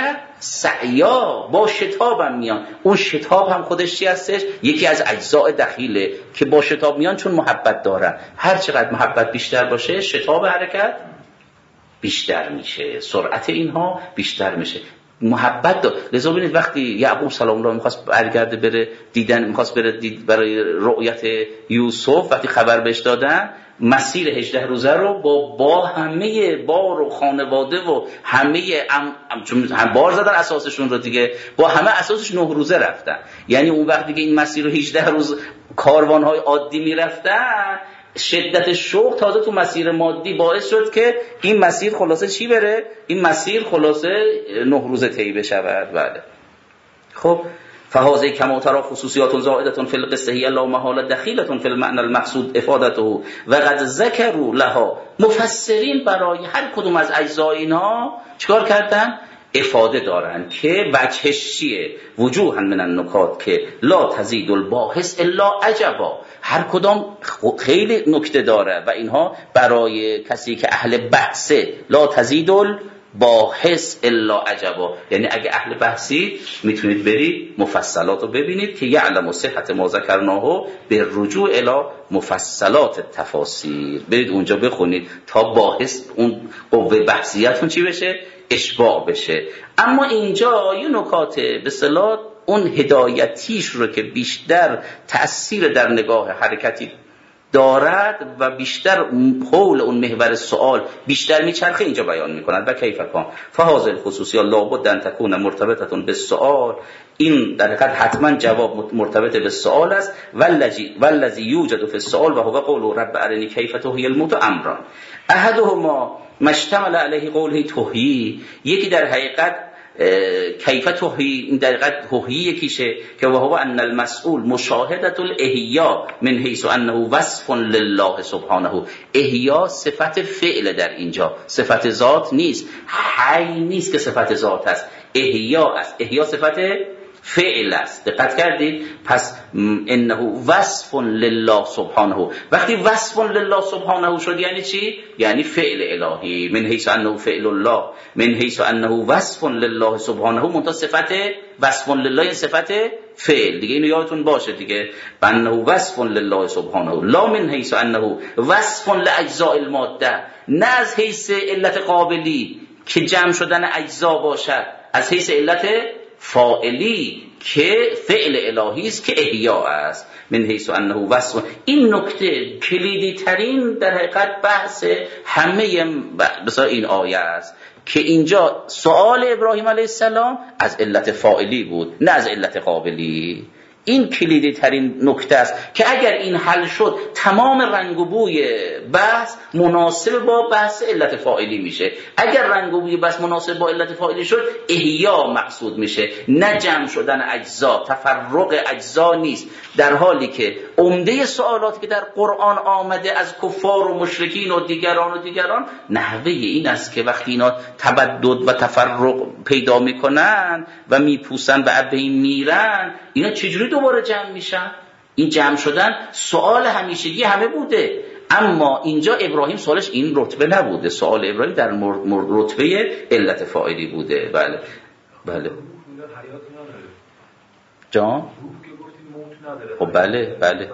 سعیا، با شتاب هم میان. اون شتاب هم خودش چی هستش؟ یکی از اجزاء دخیله که با شتاب میان، چون محبت دارن. هر چقدر محبت بیشتر باشه شتاب حرکت بیشتر میشه، سرعت اینها بیشتر میشه. محبت دار. لذا ببینید وقتی یعقوب سلام الله میخواست برگرده بره دیدن، میخواست بره دید برای رؤیت یوسف، وقتی خبر بهش دادن مسیر هجده روزه رو با با همه بار و خانواده و همه ام چون هم بار زدن اساسشون رو دیگه، با همه اساسش نه روزه رفتن. یعنی اون وقتی که این مسیر رو هجده روز کاروان‌های عادی میرفتن، شدت شوق تازه تو مسیر مادی باعث شد که این مسیر خلاصه چی بره؟ این مسیر خلاصه نه روزه طی بشود. بله خب فهذه کما ترى خصوصیات زائده فی القصه هی لا محاله دخیله فی المعنى المقصود افادته و قد ذکروا لها. مفسرین برای هر کدوم از اجزا اینا چیکار کردن؟ افاده دارن که وجهش چیه؟ وجوها من النکات که لا تزید الباحث الا عجبا. هر کدام خیلی نکته داره و اینها برای کسی که اهل بحثه لا تزید الباحث الا عجبا. یعنی اگه اهل بحثی میتونید برید مفصلات رو ببینید که یعلم صحت ما ذکرناه به رجوع الی مفصلات التفاسیر. برید اونجا بخونید تا باحث اون قوه بحثیتون چی بشه؟ اشباع بشه. اما اینجا یه نکات به اصطلاح اون هدایتیش رو که بیشتر تأثیر در نگاه حرکتی دارد و بیشتر حول اون محور سوال بیشتر میچرخه اینجا بیان میکند. و کیف کان فهذه الخصوصیات لابد ان تكون مرتبطه بالسؤال. این در حقیقت حتما جواب مرتبط به سوال است. والذی والذی یوجد فی السؤال و هو قول رب ارنی کیف تحیی الموت امران احدهما مشتمل علیه قوله تحیی. یکی در حقیقت کیف توحی، این در حقیقت توحی یکیشه که وهو ان المسئول مشاهدة الاحیا من حیث انه وصف لله سبحانه. احیا صفت فعل، در اینجا صفت ذات نیست، حی نیست که صفت ذات است، احیا است، احیا صفت فعل است. دقت کردید؟ پس انه وصف لله سبحانه، وقتی وصف لله سبحانه شد یعنی چی؟ یعنی فعل الهی. من حیث انه فعل الله، من حیث انه وصف لله سبحانه، منتها صفت وصف لله صفت فعل دیگه، اینو یادتون باشه دیگه، انه وصف لله سبحانه لا من حیث انه وصف لاجزاء الماده، نه از حیث علت قابلی که جمع شدن اجزا باشد، از حیث علت فاعلی که فعل الهی است که احیا است. من حیث انه وصف. این نکته کلیدی ترین در حقیقت بحث همه بسا این آیه است که اینجا سوال ابراهیم علیه السلام از علت فاعلی بود نه از علت قابلی. این کلیدی ترین نکته است که اگر این حل شد تمام رنگ و بوی بحث مناسب با بحث علت فاعلی میشه. اگر رنگ و بوی بحث مناسب با علت فاعلی شد احیا مقصود میشه، نه جمع شدن اجزا، تفرق اجزا نیست، در حالی که عمده سوالاتی که در قرآن آمده از کفار و مشرکین و دیگران و دیگران نحوه این است که وقتی اینا تبدد و تفرق پیدا میکنن و میپوسن و ابهین میرن، اینا چجوری دوباره جمع میشن؟ این جمع شدن سوال همیشگی همه بوده، اما اینجا ابراهیم سوالش این رتبه نبوده، سوال ابراهیم در رتبه علت فاعلی بوده. بله بله جان خب بله بله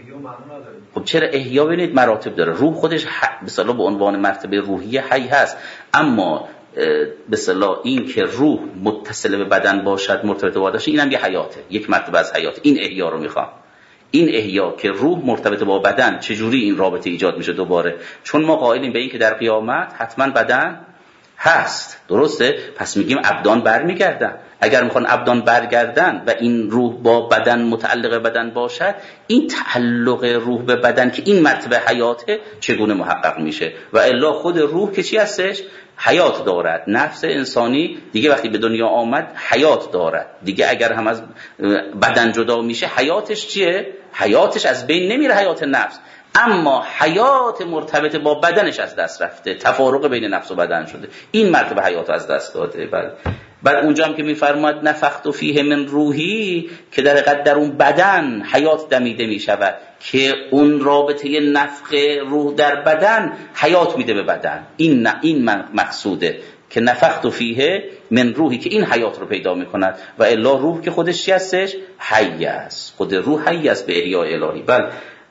خب چرا احیا؟ ببینید مراتب داره. روح خودش به اصطلاح به عنوان مرتبه روحی حی هست، اما به اصطلاح این که روح متصل به بدن باشد، مرتبط با بدن، اینم یه حیاته، یک مرتبه از حیات. این احیا رو میخوام، این احیا که روح مرتبط با بدن، چجوری این رابطه ایجاد میشه دوباره؟ چون ما قائلیم به این که در قیامت حتما بدن هست، درسته؟ پس میگیم ابدان برمیگردن. اگر میخوان ابدان برگردن و این روح با بدن متعلق بدن باشد، این تعلق روح به بدن که این مرتبه حیاته چگونه محقق میشه؟ و الا خود روح که چی هستش؟ حیات دارد. نفس انسانی دیگه وقتی به دنیا آمد حیات دارد دیگه، اگر هم از بدن جدا میشه حیاتش چیه؟ حیاتش از بین نمیره، حیات نفس، اما حیات مرتبط با بدنش از دست رفته، تفارق بین نفس و بدن شده، این مرتبه حیات از دست داده. بله. بعد اونجا هم که میفرماد نفخت فیه من روحی، که در حقیقت در اون بدن حیات دمیده میشود، که اون رابطه نفخ روح در بدن حیات میده به بدن. این این مقصوده که نفخت فیه من روحی، که این حیات رو پیدا میکند. و الا روح که خودش چی هستش؟ حی است، خود روح حی است به احیاء الهی. بله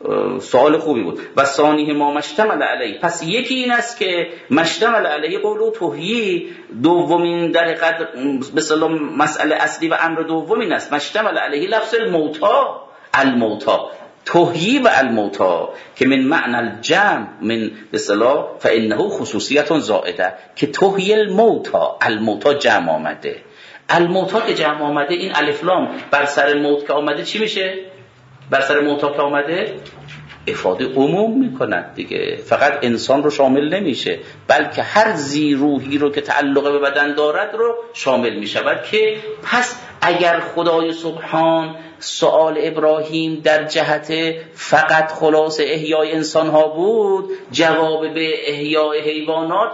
سوال خوبی بود. و ثانیه ما مشتمل علیه، پس یکی این است که مشتمل علیه قولو توحی، دومین در حقیقت به اصطلاح مسئله اصلی و امر دوم این است مشتمل علیه لفظ الموتا، الموتا توحی و الموتا که من معنی الجمع من به اصطلاح فانه خصوصیت زائده، که توحی الموتا، الموتا جمع آمده، الموتا که جمع آمده، این الف لام بر سر موت که آمده چی میشه؟ بر سر موتا که آمده افاده عموم میکند دیگه، فقط انسان رو شامل نمیشه، بلکه هر ذی روحی رو که تعلق به بدن دارد رو شامل میشود. که پس اگر خدای سبحان سؤال ابراهیم در جهت فقط خلاص احیای انسان ها بود، جواب به احیای حیوانات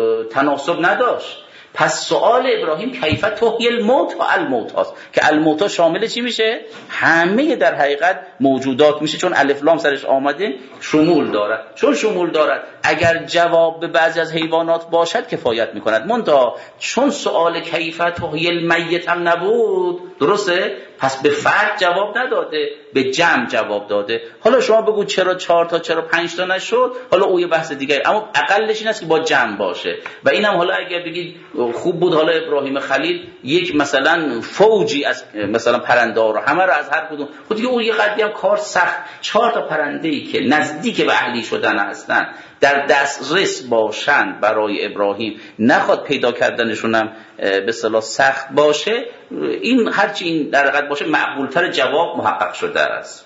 تناسب نداشت. پس سؤال ابراهیم کیف تحیی الموت و الموت هاست که الموت ها شامل چی میشه؟ همه در حقیقت موجودات میشه، چون الف لام سرش آمده شمول دارد. چون شمول دارد اگر جواب به بعضی از حیوانات باشد کفایت میکند، منتها چون سؤال کیف تحیی المیت هم نبود، درسته؟ پس به فرد جواب نداده، به جمع جواب داده. حالا شما بگو چرا چهار تا چرا پنج تا نشد، حالا او یه بحث دیگه، اما اقلش این است که با جمع باشه. و اینم حالا اگر بگید خوب بود حالا ابراهیم خلیل یک مثلا فوجی از مثلا پرنده ها رو همه رو از هر کدوم، خود دیگه اون یه قدری هم کار سخت، چهار تا پرنده‌ای که نزدیک به اهلی شدن هستن در دسترس باشند برای ابراهیم، نخواد پیدا کردنشون هم به اصطلاح سخت باشه، این هرچی این در حقیقت باشه معقولتر جواب محقق شده است.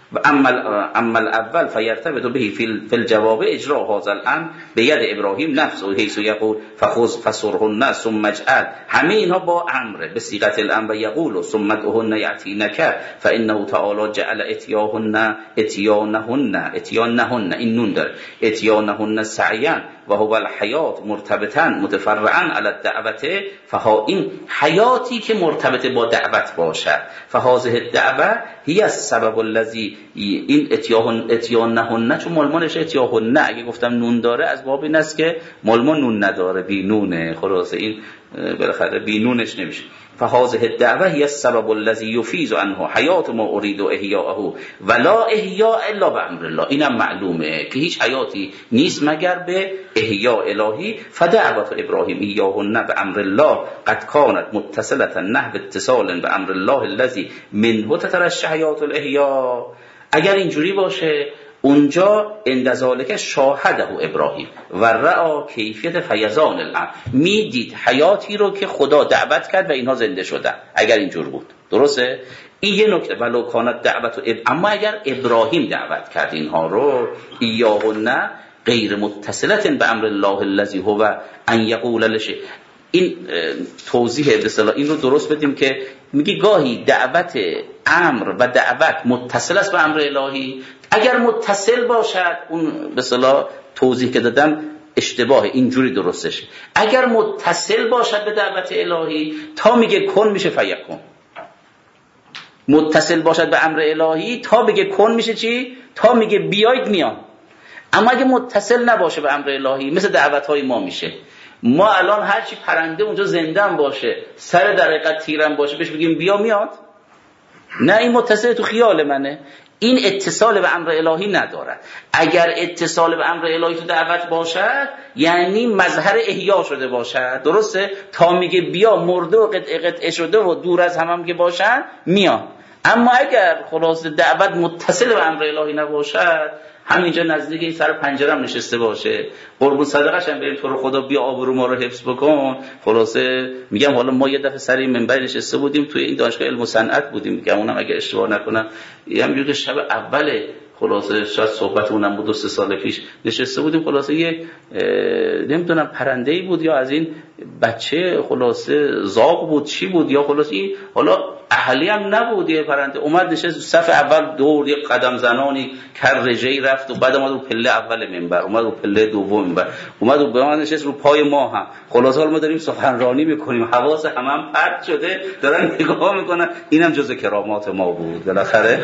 و اما اما الاول فیرتبط به فی الجواب اجرا هذا الامر بید ابراهیم نفسه حیث یقول فخذ فسرهن ثم اجعل، همه اینها با امر به صیغه الامر یقول ثم ادعهن یاتینک فانه تعالی جعل اتیاهن اتیانهن اتیانهن این نون داره اتیانهن سعیا و هو الحیات مرتبطا متفرعا علی الدعوه، فها این حیاتی که مرتبط با دعوت باشد، فهذه الدعوه هی السبب الذی این اتیاهن اتیانهن چون ملمانش اتیاهن اگه گفتم نون داره از باب این است که ملمان نون نداره بی نونه، خلاصه این بالاخره بی نونش نمیشه. فهذه الدعوه هي السبب الذي يفيز عنه حیات ما اريد احیاءه ولا احیاء الا بامر الله، اینم معلومه که هیچ حیاتی نیست مگر به احیاء الهی. فدعوت ابراهیم ایاهن بامر الله قد كانت متصله نحو اتصال بامر الله الذي منه تترشح حیات الاحیاء. اگر اینجوری باشه اونجا اندذالک شاهده ابراهیم و رأى کیفیت فیضان الامر، میدید حیاتی رو که خدا دعوت کرد و اینها زنده شدن. اگر اینجور بود درسته؟ این یه نکته. ولو کانت دعوت اب... اما اگر ابراهیم دعوت کرد اینها رو ایاهن غیر متصلة بامر الله الذي هو ان یقول لشیء، این توضیح به اصطلاح این رو درست بدیم که میگه گاهی دعوت امر و دعوت متصل است به امر الهی، اگر متصل باشد اون به اصطلاح توضیح که دادم اشتباه، اینجوری درستش. اگر متصل باشد به دعوت الهی تا میگه کن میشه فیکون، متصل باشد به امر الهی تا بگه کن میشه چی؟ تا میگه بیاید میان. اما اگه متصل نباشه به امر الهی مثل دعوت های ما میشه، ما الان هرچی پرنده اونجا زنده هم باشه سر در حقیقت تیرم باشه بهش بگیم بیا میاد، نه این متصل تو خیال منه، این اتصال به امر الهی ندارد. اگر اتصال به امر الهی تو دعوت باشد یعنی مظهر احیا شده باشد، درسته؟ تا میگه بیا مرده و قطعه قطعه شده و دور از هم هم که باشن میان. اما اگر خلاص دعوت متصل به امر الهی نباشد، همینجا نزدیک این سر پنجره هم نشسته باشه قربون صدقش هم بریم تو رو خدا بیا آبرو ما رو حفظ بکن، خلاصه میگم حالا ما یه دفعه سر این منبر نشسته بودیم توی این دانشگاه علم و صنعت بودیم، میگم اونم اگه اشتباه نکنم همینجوری شب اول خلاصه شاید صحبت اونم بود دو سه سال پیش نشسته بودیم، خلاصه یه نمیدونم پرنده‌ای بود یا از این بچه خلاصه زاغ بود چی بود یا خلاصه حالا اهلی هم نبود، یه پرنده اومد نشست صف اول دور یه قدم زنانی کر رجه‌ای رفت و بعد اومد رو پله اول منبر، اومد رو پله دوم منبر، اومد و بعد نشست رو پای ما هم. خلاصه حالا ما داریم سخنرانی میکنیم حواس همه هم پرت شده دارن نگاه میکنن، اینم جزء کرامات ما بود بالاخره.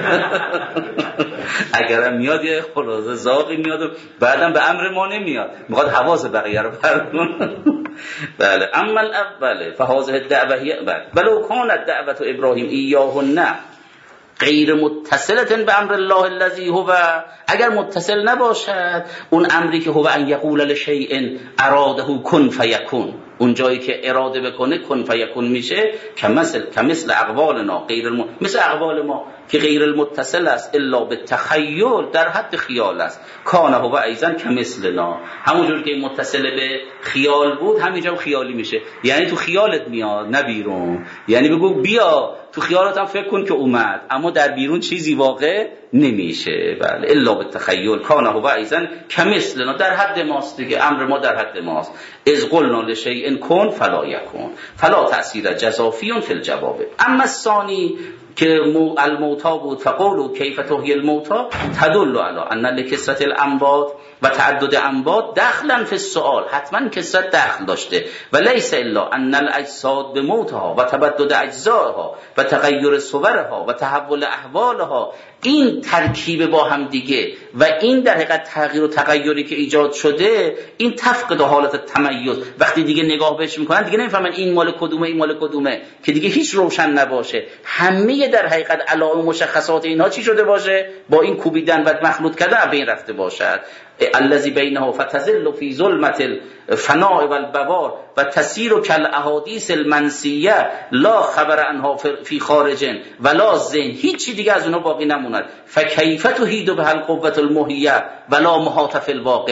اگرم میاد یه خلاصه زاغی میاد و بعدم به امر ما نمیاد، میخواد حواس بقیه رو پرتونه. بله اما الاول فهذه الدعوه بله ولو كانت دعوه ابراهیم ایاهن غیر متصلة بامر الله الذي هو، اگر متصل نباشد اون امری که هو ان یقول لشیء اراده کن فیکون، اون جایی که اراده بکنه کن فیکون میشه، کمثل کمثل اقوالنا غیر الم... مثل اقوال ما که غیر المتصل است الا به تخیل، در حد خیال است. کان هو ایضا کمثلنا، همونجور که متصل به خیال بود همینجا خیالی میشه، یعنی تو خیالت میاد نه بیرون، یعنی بگو بیا تو خیالت هم فکر کن که اومد اما در بیرون چیزی واقع نمیشه. بله الا به تخیل کان هو ایضا کمثلنا، در حد ماست دیگه، امر ما در حد ماست. اذ قلنا لشیء کن فلا یکون فلا تأثیر جزافی فی الجواب. اما الثانی که الموتا بود فقولوا کیف تحیی الموتا تدل علی ان لکثرة الانبات و تعدد انبات دخلا فی السؤال، حتما کثرت دخل داشته و لیس الا ان الاجساد بموتها و تبدد اجزائها و تغییر صورها و تحول احوالها، این ترکیب با هم دیگه و این در حقیقت تغییر و تغیری که ایجاد شده این تفقد حالت تمیز، وقتی دیگه نگاه بهش میکنن دیگه نمیفهمن این مال کدومه این مال کدومه، که دیگه هیچ روشن نباشه، همه در حقیقت علائم مشخصات اینها چی شده باشه با این کوبیدن و مخلوط کردن بین رفته باشد. الذی بینه فتزل فی ظلمت الفناء والبوار و تسیر کالاحادیث المنسیه لا خبر عنها فی خارج ولا ذهن، هیچ چی دیگه از اونها باقی نموند. فکیف تحید به القوة المحیه ولا محاط فی الواقع،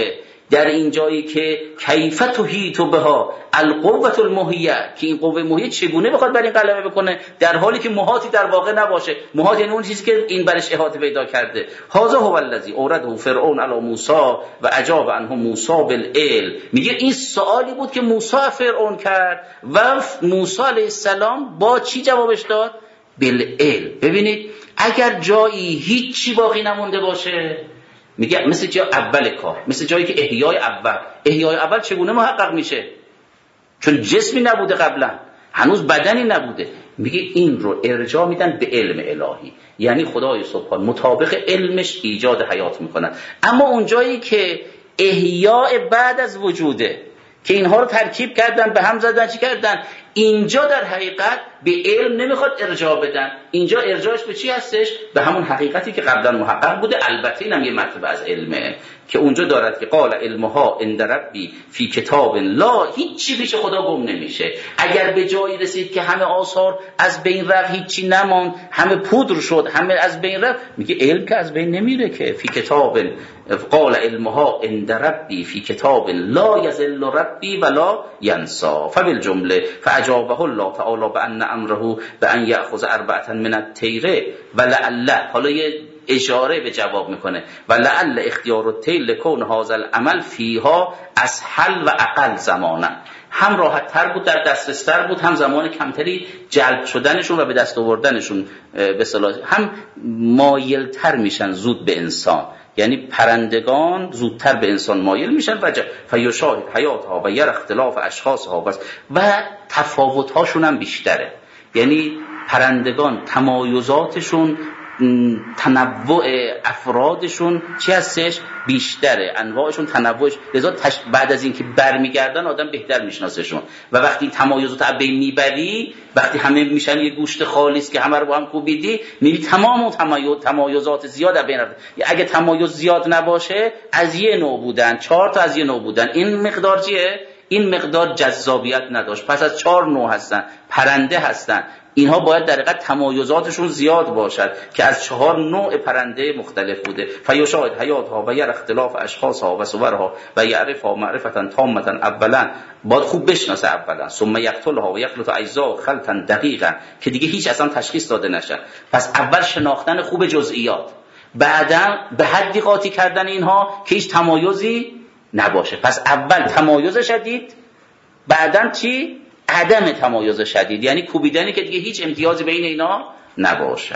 در این جایی که کیف تحیط بها القوة المحیه، که این قوه محیه چگونه بخواد بر این غلبه بکنه در حالی که محاطی در واقع نباشه. محاط یعنی اون چیزی که این برش احاطه پیدا کرده. هذا هو الذی اورده فرعون علی موسی و اجاب عنه موسی بالعلم. میگه این سوالی بود که موسی فرعون کرد و موسی علیه السلام با چی جوابش داد؟ بالعلم. ببینید اگر جایی هیچی باقی نمونده باشه، میگه مثل جای اول کار، مثل جایی که احیای اول، احیای اول چگونه محقق میشه؟ چون جسمی نبوده قبلا، هنوز بدنی نبوده. میگه این رو ارجاع میدن به علم الهی، یعنی خدای سبحان مطابق علمش ایجاد حیات میکنن. اما اون جایی که احیای بعد از وجوده که اینها رو ترکیب کردن به هم زدن چی کردن، اینجا در حقیقت به علم نمیخواد ارجاع بدن. اینجا ارجاعش به چی هستش؟ به همون حقیقتی که قبلا محقق بوده. البته اینم یه مرتبه از علمه که اونجا دارد که قال علمها عند ربی فی کتاب لا، هیچی پیش خدا گم نمیشه. اگر به جایی رسید که همه آثار از بین رفت، هیچی نماند، همه پودر شد، همه از بین رفت، میگه علم که از بین نمیره که. فی کتاب قال علمها عند ربی فی کتاب لا یضل ربی ولا ینسی فبالجمله فاجابه الله تعالی بان امره بان یاخذ اربعه من الطیر ولعل، حالا یه اشاره به جواب میکنه، ولعل اختیار الطیر لکون هذا العمل فیها اسهل و اقل زمانا، هم راحت تر بود، در دسترس تر بود، هم زمان کمتری جلب شدنشون و به دست آوردنشون به اصطلاح، هم مایل تر میشن زود به انسان. یعنی پرندگان زودتر به انسان مایل میشن و فیشاهد حیاتها و یر اختلاف اشخاصها و تفاوت‌هاشون هم بیشتره. یعنی پرندگان تمایزاتشون، تنوع افرادشون چی هستش؟ بیشتره، انواعشون تنوعش، لذا تش... بعد از اینکه برمیگردن آدم بهتر میشناسشون. و وقتی تمایزات از بین میبری، وقتی همه میشن یه گوشت خالص که همه رو با هم کوبیدی، میبینی تمام تمایز تمایزات زیاد از بین رفته. اگه تمایز زیاد نباشه از یه نوع بودن، چهار تا از یه نوع بودن، این مقدار چیه؟ این مقدار جذابیت نداشت. پس از چهار نوع هستن، پرنده هستن، اینها باید در حقیقت تمایزاتشون زیاد باشد که از چهار نوع پرنده مختلف بوده. فیشاهد حیاتها و یر اختلاف اشخاصها و صورها و یعرفها معرفتا تامتا، اولا باید خوب بشناسه اولا، ثم یقتلها و یخلط اجزاء خلطا دقیقا، که دیگه هیچ اصلا تشخیص داده نشه. پس اول شناختن خوب جزئیات، بعدا به حدی قاطی کردن اینها که هیچ تمایزی نباشه. پس اول تمایز شدید، بعدا چی؟ عدم تمایز شدید، یعنی کوبیدنی که دیگه هیچ امتیازی بین اینا نباشه.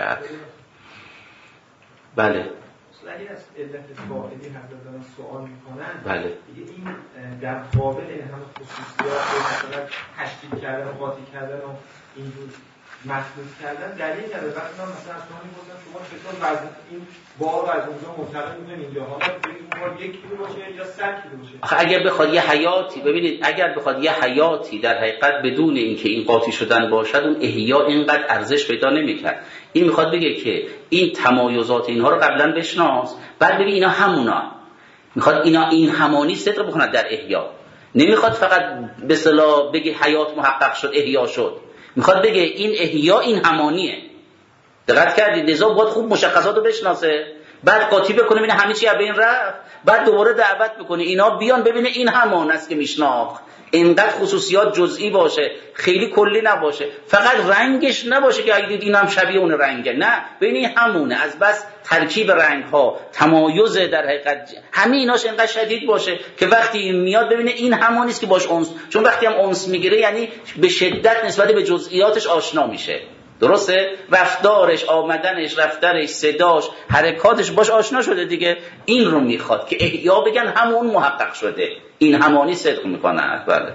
بله. ولی از علت فاعلی حضرت دارن سوال میکنن، بله. دیگه این در قابل همه خصوصیات مثلا تشکیل کردن و قاطی کردن و اینجور مخلوط کردن دلیل نداره. وقتی من مثلا شما میگفتن شما چطور وزن این بار از اونجا منتقل میکنین اینجا، حالا بگید بار یک کیلو باشه یا صد کیلو باشه. آخه اگر بخواد یه حیاتی، ببینید اگر بخواد یه حیاتی در حقیقت بدون اینکه این قاطی شدن باشد، اون احیا اینقدر ارزش پیدا نمیکرد. این میخواد بگه که این تمایزات اینها رو قبلا بشناس، بعد ببین اینا همونا، میخواد اینا این همانی صدق بکنه در احیا. نمیخواد فقط به اصطلاح بگه حیات محقق شد احیا شد، میخواد بگه این احیا این همانیه. دقت کردید؟ لذا باید خوب مشخصات رو بشناسه، بعد قاطی بکنه ببینه همه چی از بین رفت، بعد دوباره دعوت بکنه اینا بیان ببینه این همان است که میشناخت. اینقدر خصوصیات جزئی باشه، خیلی کلی نباشه، فقط رنگش نباشه که اگه دید این هم شبیه اون رنگه، نه ببینی همونه. از بس ترکیب رنگ ها، تمایز در حقیقت همه ایناش اینقدر شدید باشه که وقتی این میاد ببینه این همانی است که باش انس، چون وقتی هم انس میگیره یعنی به شدت نسبت به جزئیاتش آشنا میشه. درسته؟ رفتارش، آمدنش، رفتارش، صداش، حرکاتش باش آشنا شده دیگه. این رو میخواد که احیا بگن همون محقق شده، این همانی صدق میکنه. بله.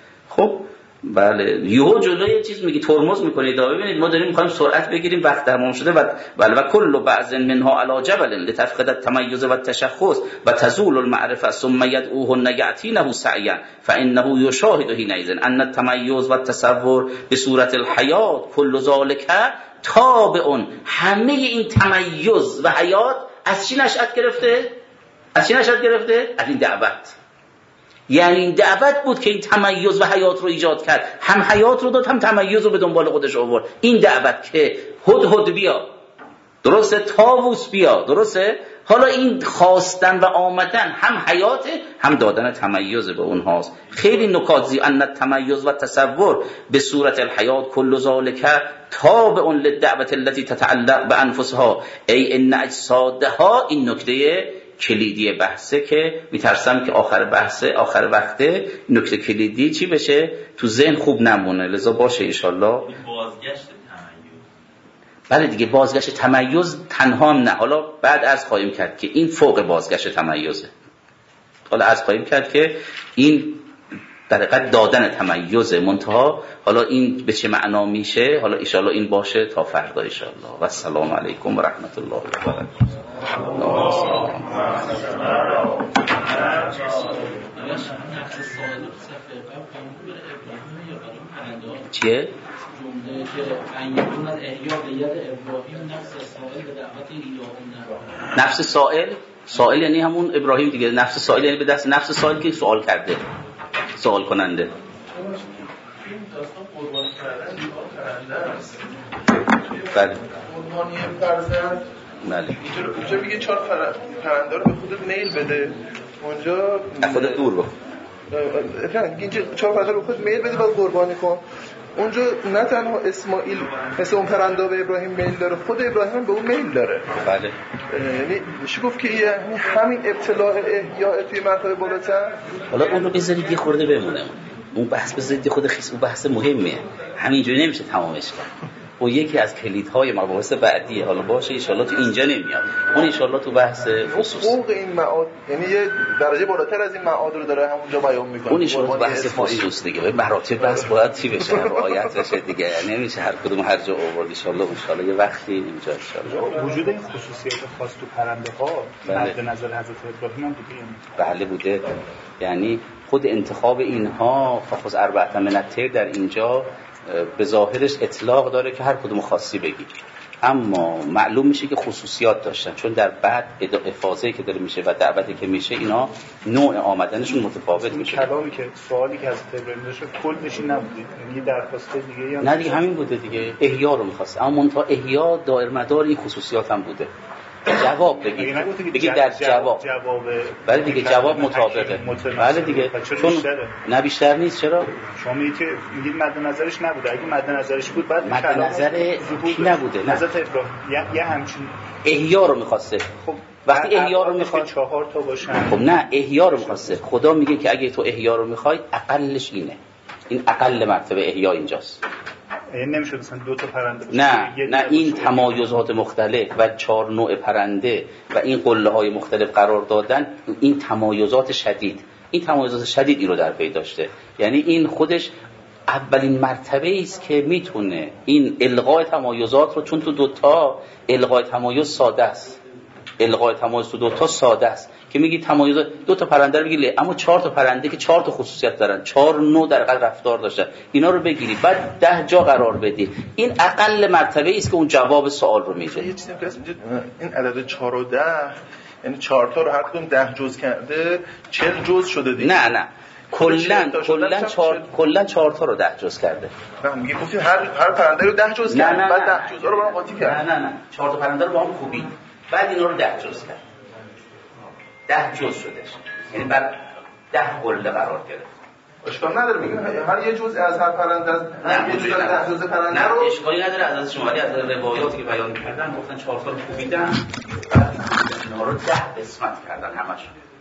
خب بله، یهو جلوی چیز میگی ترمز میکنید. ببینید ما داریم میخوایم سرعت بگیریم، وقت تمام شده و بله و کل بعض منها علی جبل لتفقد التميز والتشخص وتزول المعرفه ثم يدعوه نجعتينه سعيا فانه يشاهد حينئذ ان التميز والتصور بصورت الحیات كل ذلك تابع. همه این تمایز و حیات از چی نشأت گرفته؟ از چی نشأت گرفته؟ از این دعوت. یعنی این دعوت بود که این تمایز و حیات رو ایجاد کرد، هم حیات رو داد هم تمایز رو به دنبال خودش آورد. این دعوت که هد هد بیا، درسته، طاووس بیا، درسته، حالا این خواستن و آمدن هم حیاته هم دادن تمیز به اونهاست. خیلی نکات زی ان التمیز و تصور به صورت الحیات کل ذالک تابع للدعوه التي تتعلق بانفسها ای ان اجسادها. این نکته کلیدی بحثه که میترسم که آخر بحثه آخر وقته نکته کلیدی چی بشه تو ذهن خوب نمونه، لذا باشه ان شاء الله. بازگشت بله دیگه بازگشت تمیز تنها هم نه، حالا بعد عرض خواهیم کرد که این فوق بازگشت تمیزه. حالا عرض خواهیم کرد که این در حقیقت دادن تمیزه، منتها حالا این به چه معنا میشه حالا ان شاء الله این باشه تا فردا ان شاء الله. و السلام علیکم و رحمت الله و برکاته. چیه؟ جمله که انیتون از احیا به ید ابراهیم نفس سائل به دعوت الهون. نفس سائل، سائل یعنی همون ابراهیم دیگه. نفس سائل یعنی به دست نفس سائل که سوال کرده، سوال کننده. این داستان قربانی کردن دیوان پرنده است. بله. قربانی فرزند. بله. اینجا اینجا میگه چهار پرنده رو به خودت میل بده. اونجا خودت دور رو. نه اینجا چهار پرنده رو به خودت میل بده بعد قربانی کن. اونجا نه تنها اسماعیل مثل اون پرنده به ابراهیم میل داره، خود ابراهیم هم به اون میل داره. بله. یعنی میشه گفت که یعنی همین ابتلاع احیا توی مرتبه بالاتر. حالا اون رو بذارید یه خورده بمونه. اون بحث بذارید خود خیس اون بحث مهمه. همینجوری نمیشه تمامش کرد. و یکی از کلیدهای مباحث بعدیه. حالا باشه ان شاء الله تو اینجا نمیاد. اون ان شاء الله تو بحث خصوص. فوق این معاد یعنی یه درجه بالاتر از این معاد رو داره همونجا بیان میکنه. اون ان شاء الله بحث خصوص دیگه. به مراتب بحث باید چی بشه؟ رعایت بشه دیگه. نمیشه هر کدوم هر جا آورد. ان شاء الله ان شاء الله یه وقتی اینجا ان شاء الله وجود این خصوصیات خاص تو پرنده ها مد نظر حضرت ابراهیم هم بوده. بله بوده. یعنی خود انتخاب اینها فخذ اربعة من الطیر در اینجا به ظاهرش اطلاق داره که هر کدوم خاصی بگی، اما معلوم میشه که خصوصیات داشتن، چون در بعد افاضه‌ای که داره میشه و دعوتی که میشه اینا نوع آمدنشون متفاوت میشه. کلامی که سوالی که از ابراهیم داشت کلش نبوده، یعنی درخواست دیگه یا نه دیگه همین بوده دیگه، احیا رو می‌خواست، اما منتها احیا دایر مدار این خصوصیات هم بوده. جواب بگید بگید در جواب بله دیگه جواب مطابقه. بله دیگه چون نه بیشتر نیست. چرا شما میگید که میگید مد نظرش نبوده؟ اگه مد نظرش بود بعد مد نظر کی نبوده؟ حضرت ابراهیم یه همچین احیا رو می‌خواسته. خب وقتی احیا رو می‌خواد چهار تا باشن. خب نه احیا رو می‌خواسته. خدا میگه که اگه تو احیا رو می‌خوای اقلش اینه، این اقل مرتبه احیا اینجاست. این نمیشه مثلا دو تا پرنده باشه. نه نه این تمایزات مختلف و چهار نوع پرنده و این قله های مختلف قرار دادن، این تمایزات شدید این تمایزات شدید این رو در پی داشته. یعنی این خودش اولین مرتبه است که میتونه این الغای تمایزات رو، چون تو دوتا الغای تمایز ساده است، الغای تمایز تو دوتا ساده است که میگی تمایز دو تا پرنده رو بگیری، اما چهار تا پرنده که چهار تا خصوصیت دارن، چهار نوع در حقیقت رفتار داشتن، اینا رو بگیری بعد ده جا قرار بدی، این اقل مرتبه است که اون جواب سوال رو میده. یه چیزی پس این عدد چهار و ده یعنی چهار تا رو هر کدوم ده جزء کرده چهل جزء شده دیگه. نه نه کلا کلا چهار کلا چهار تا رو ده جزء کرده. نه میگه گفتید هر هر پرنده رو ده جزء کرد بعد ده جزء رو با هم قاطی کرد. نه نه نه چهار تا پرنده رو با هم کوبید بعد اینا رو ده جزء کرد، ده جزء شدش، یعنی بعد ده قله قرار گرفت. اشکال نداره میگن هر یه جزء از هر پرنده از هر یه جزء از ده جزء پرنده رو اشکالی نداره. از شمالی از روایاتی که بیان می‌کردن گفتن چهار تا رو کوبیدن بعد اینا رو ده قسمت کردن همشون.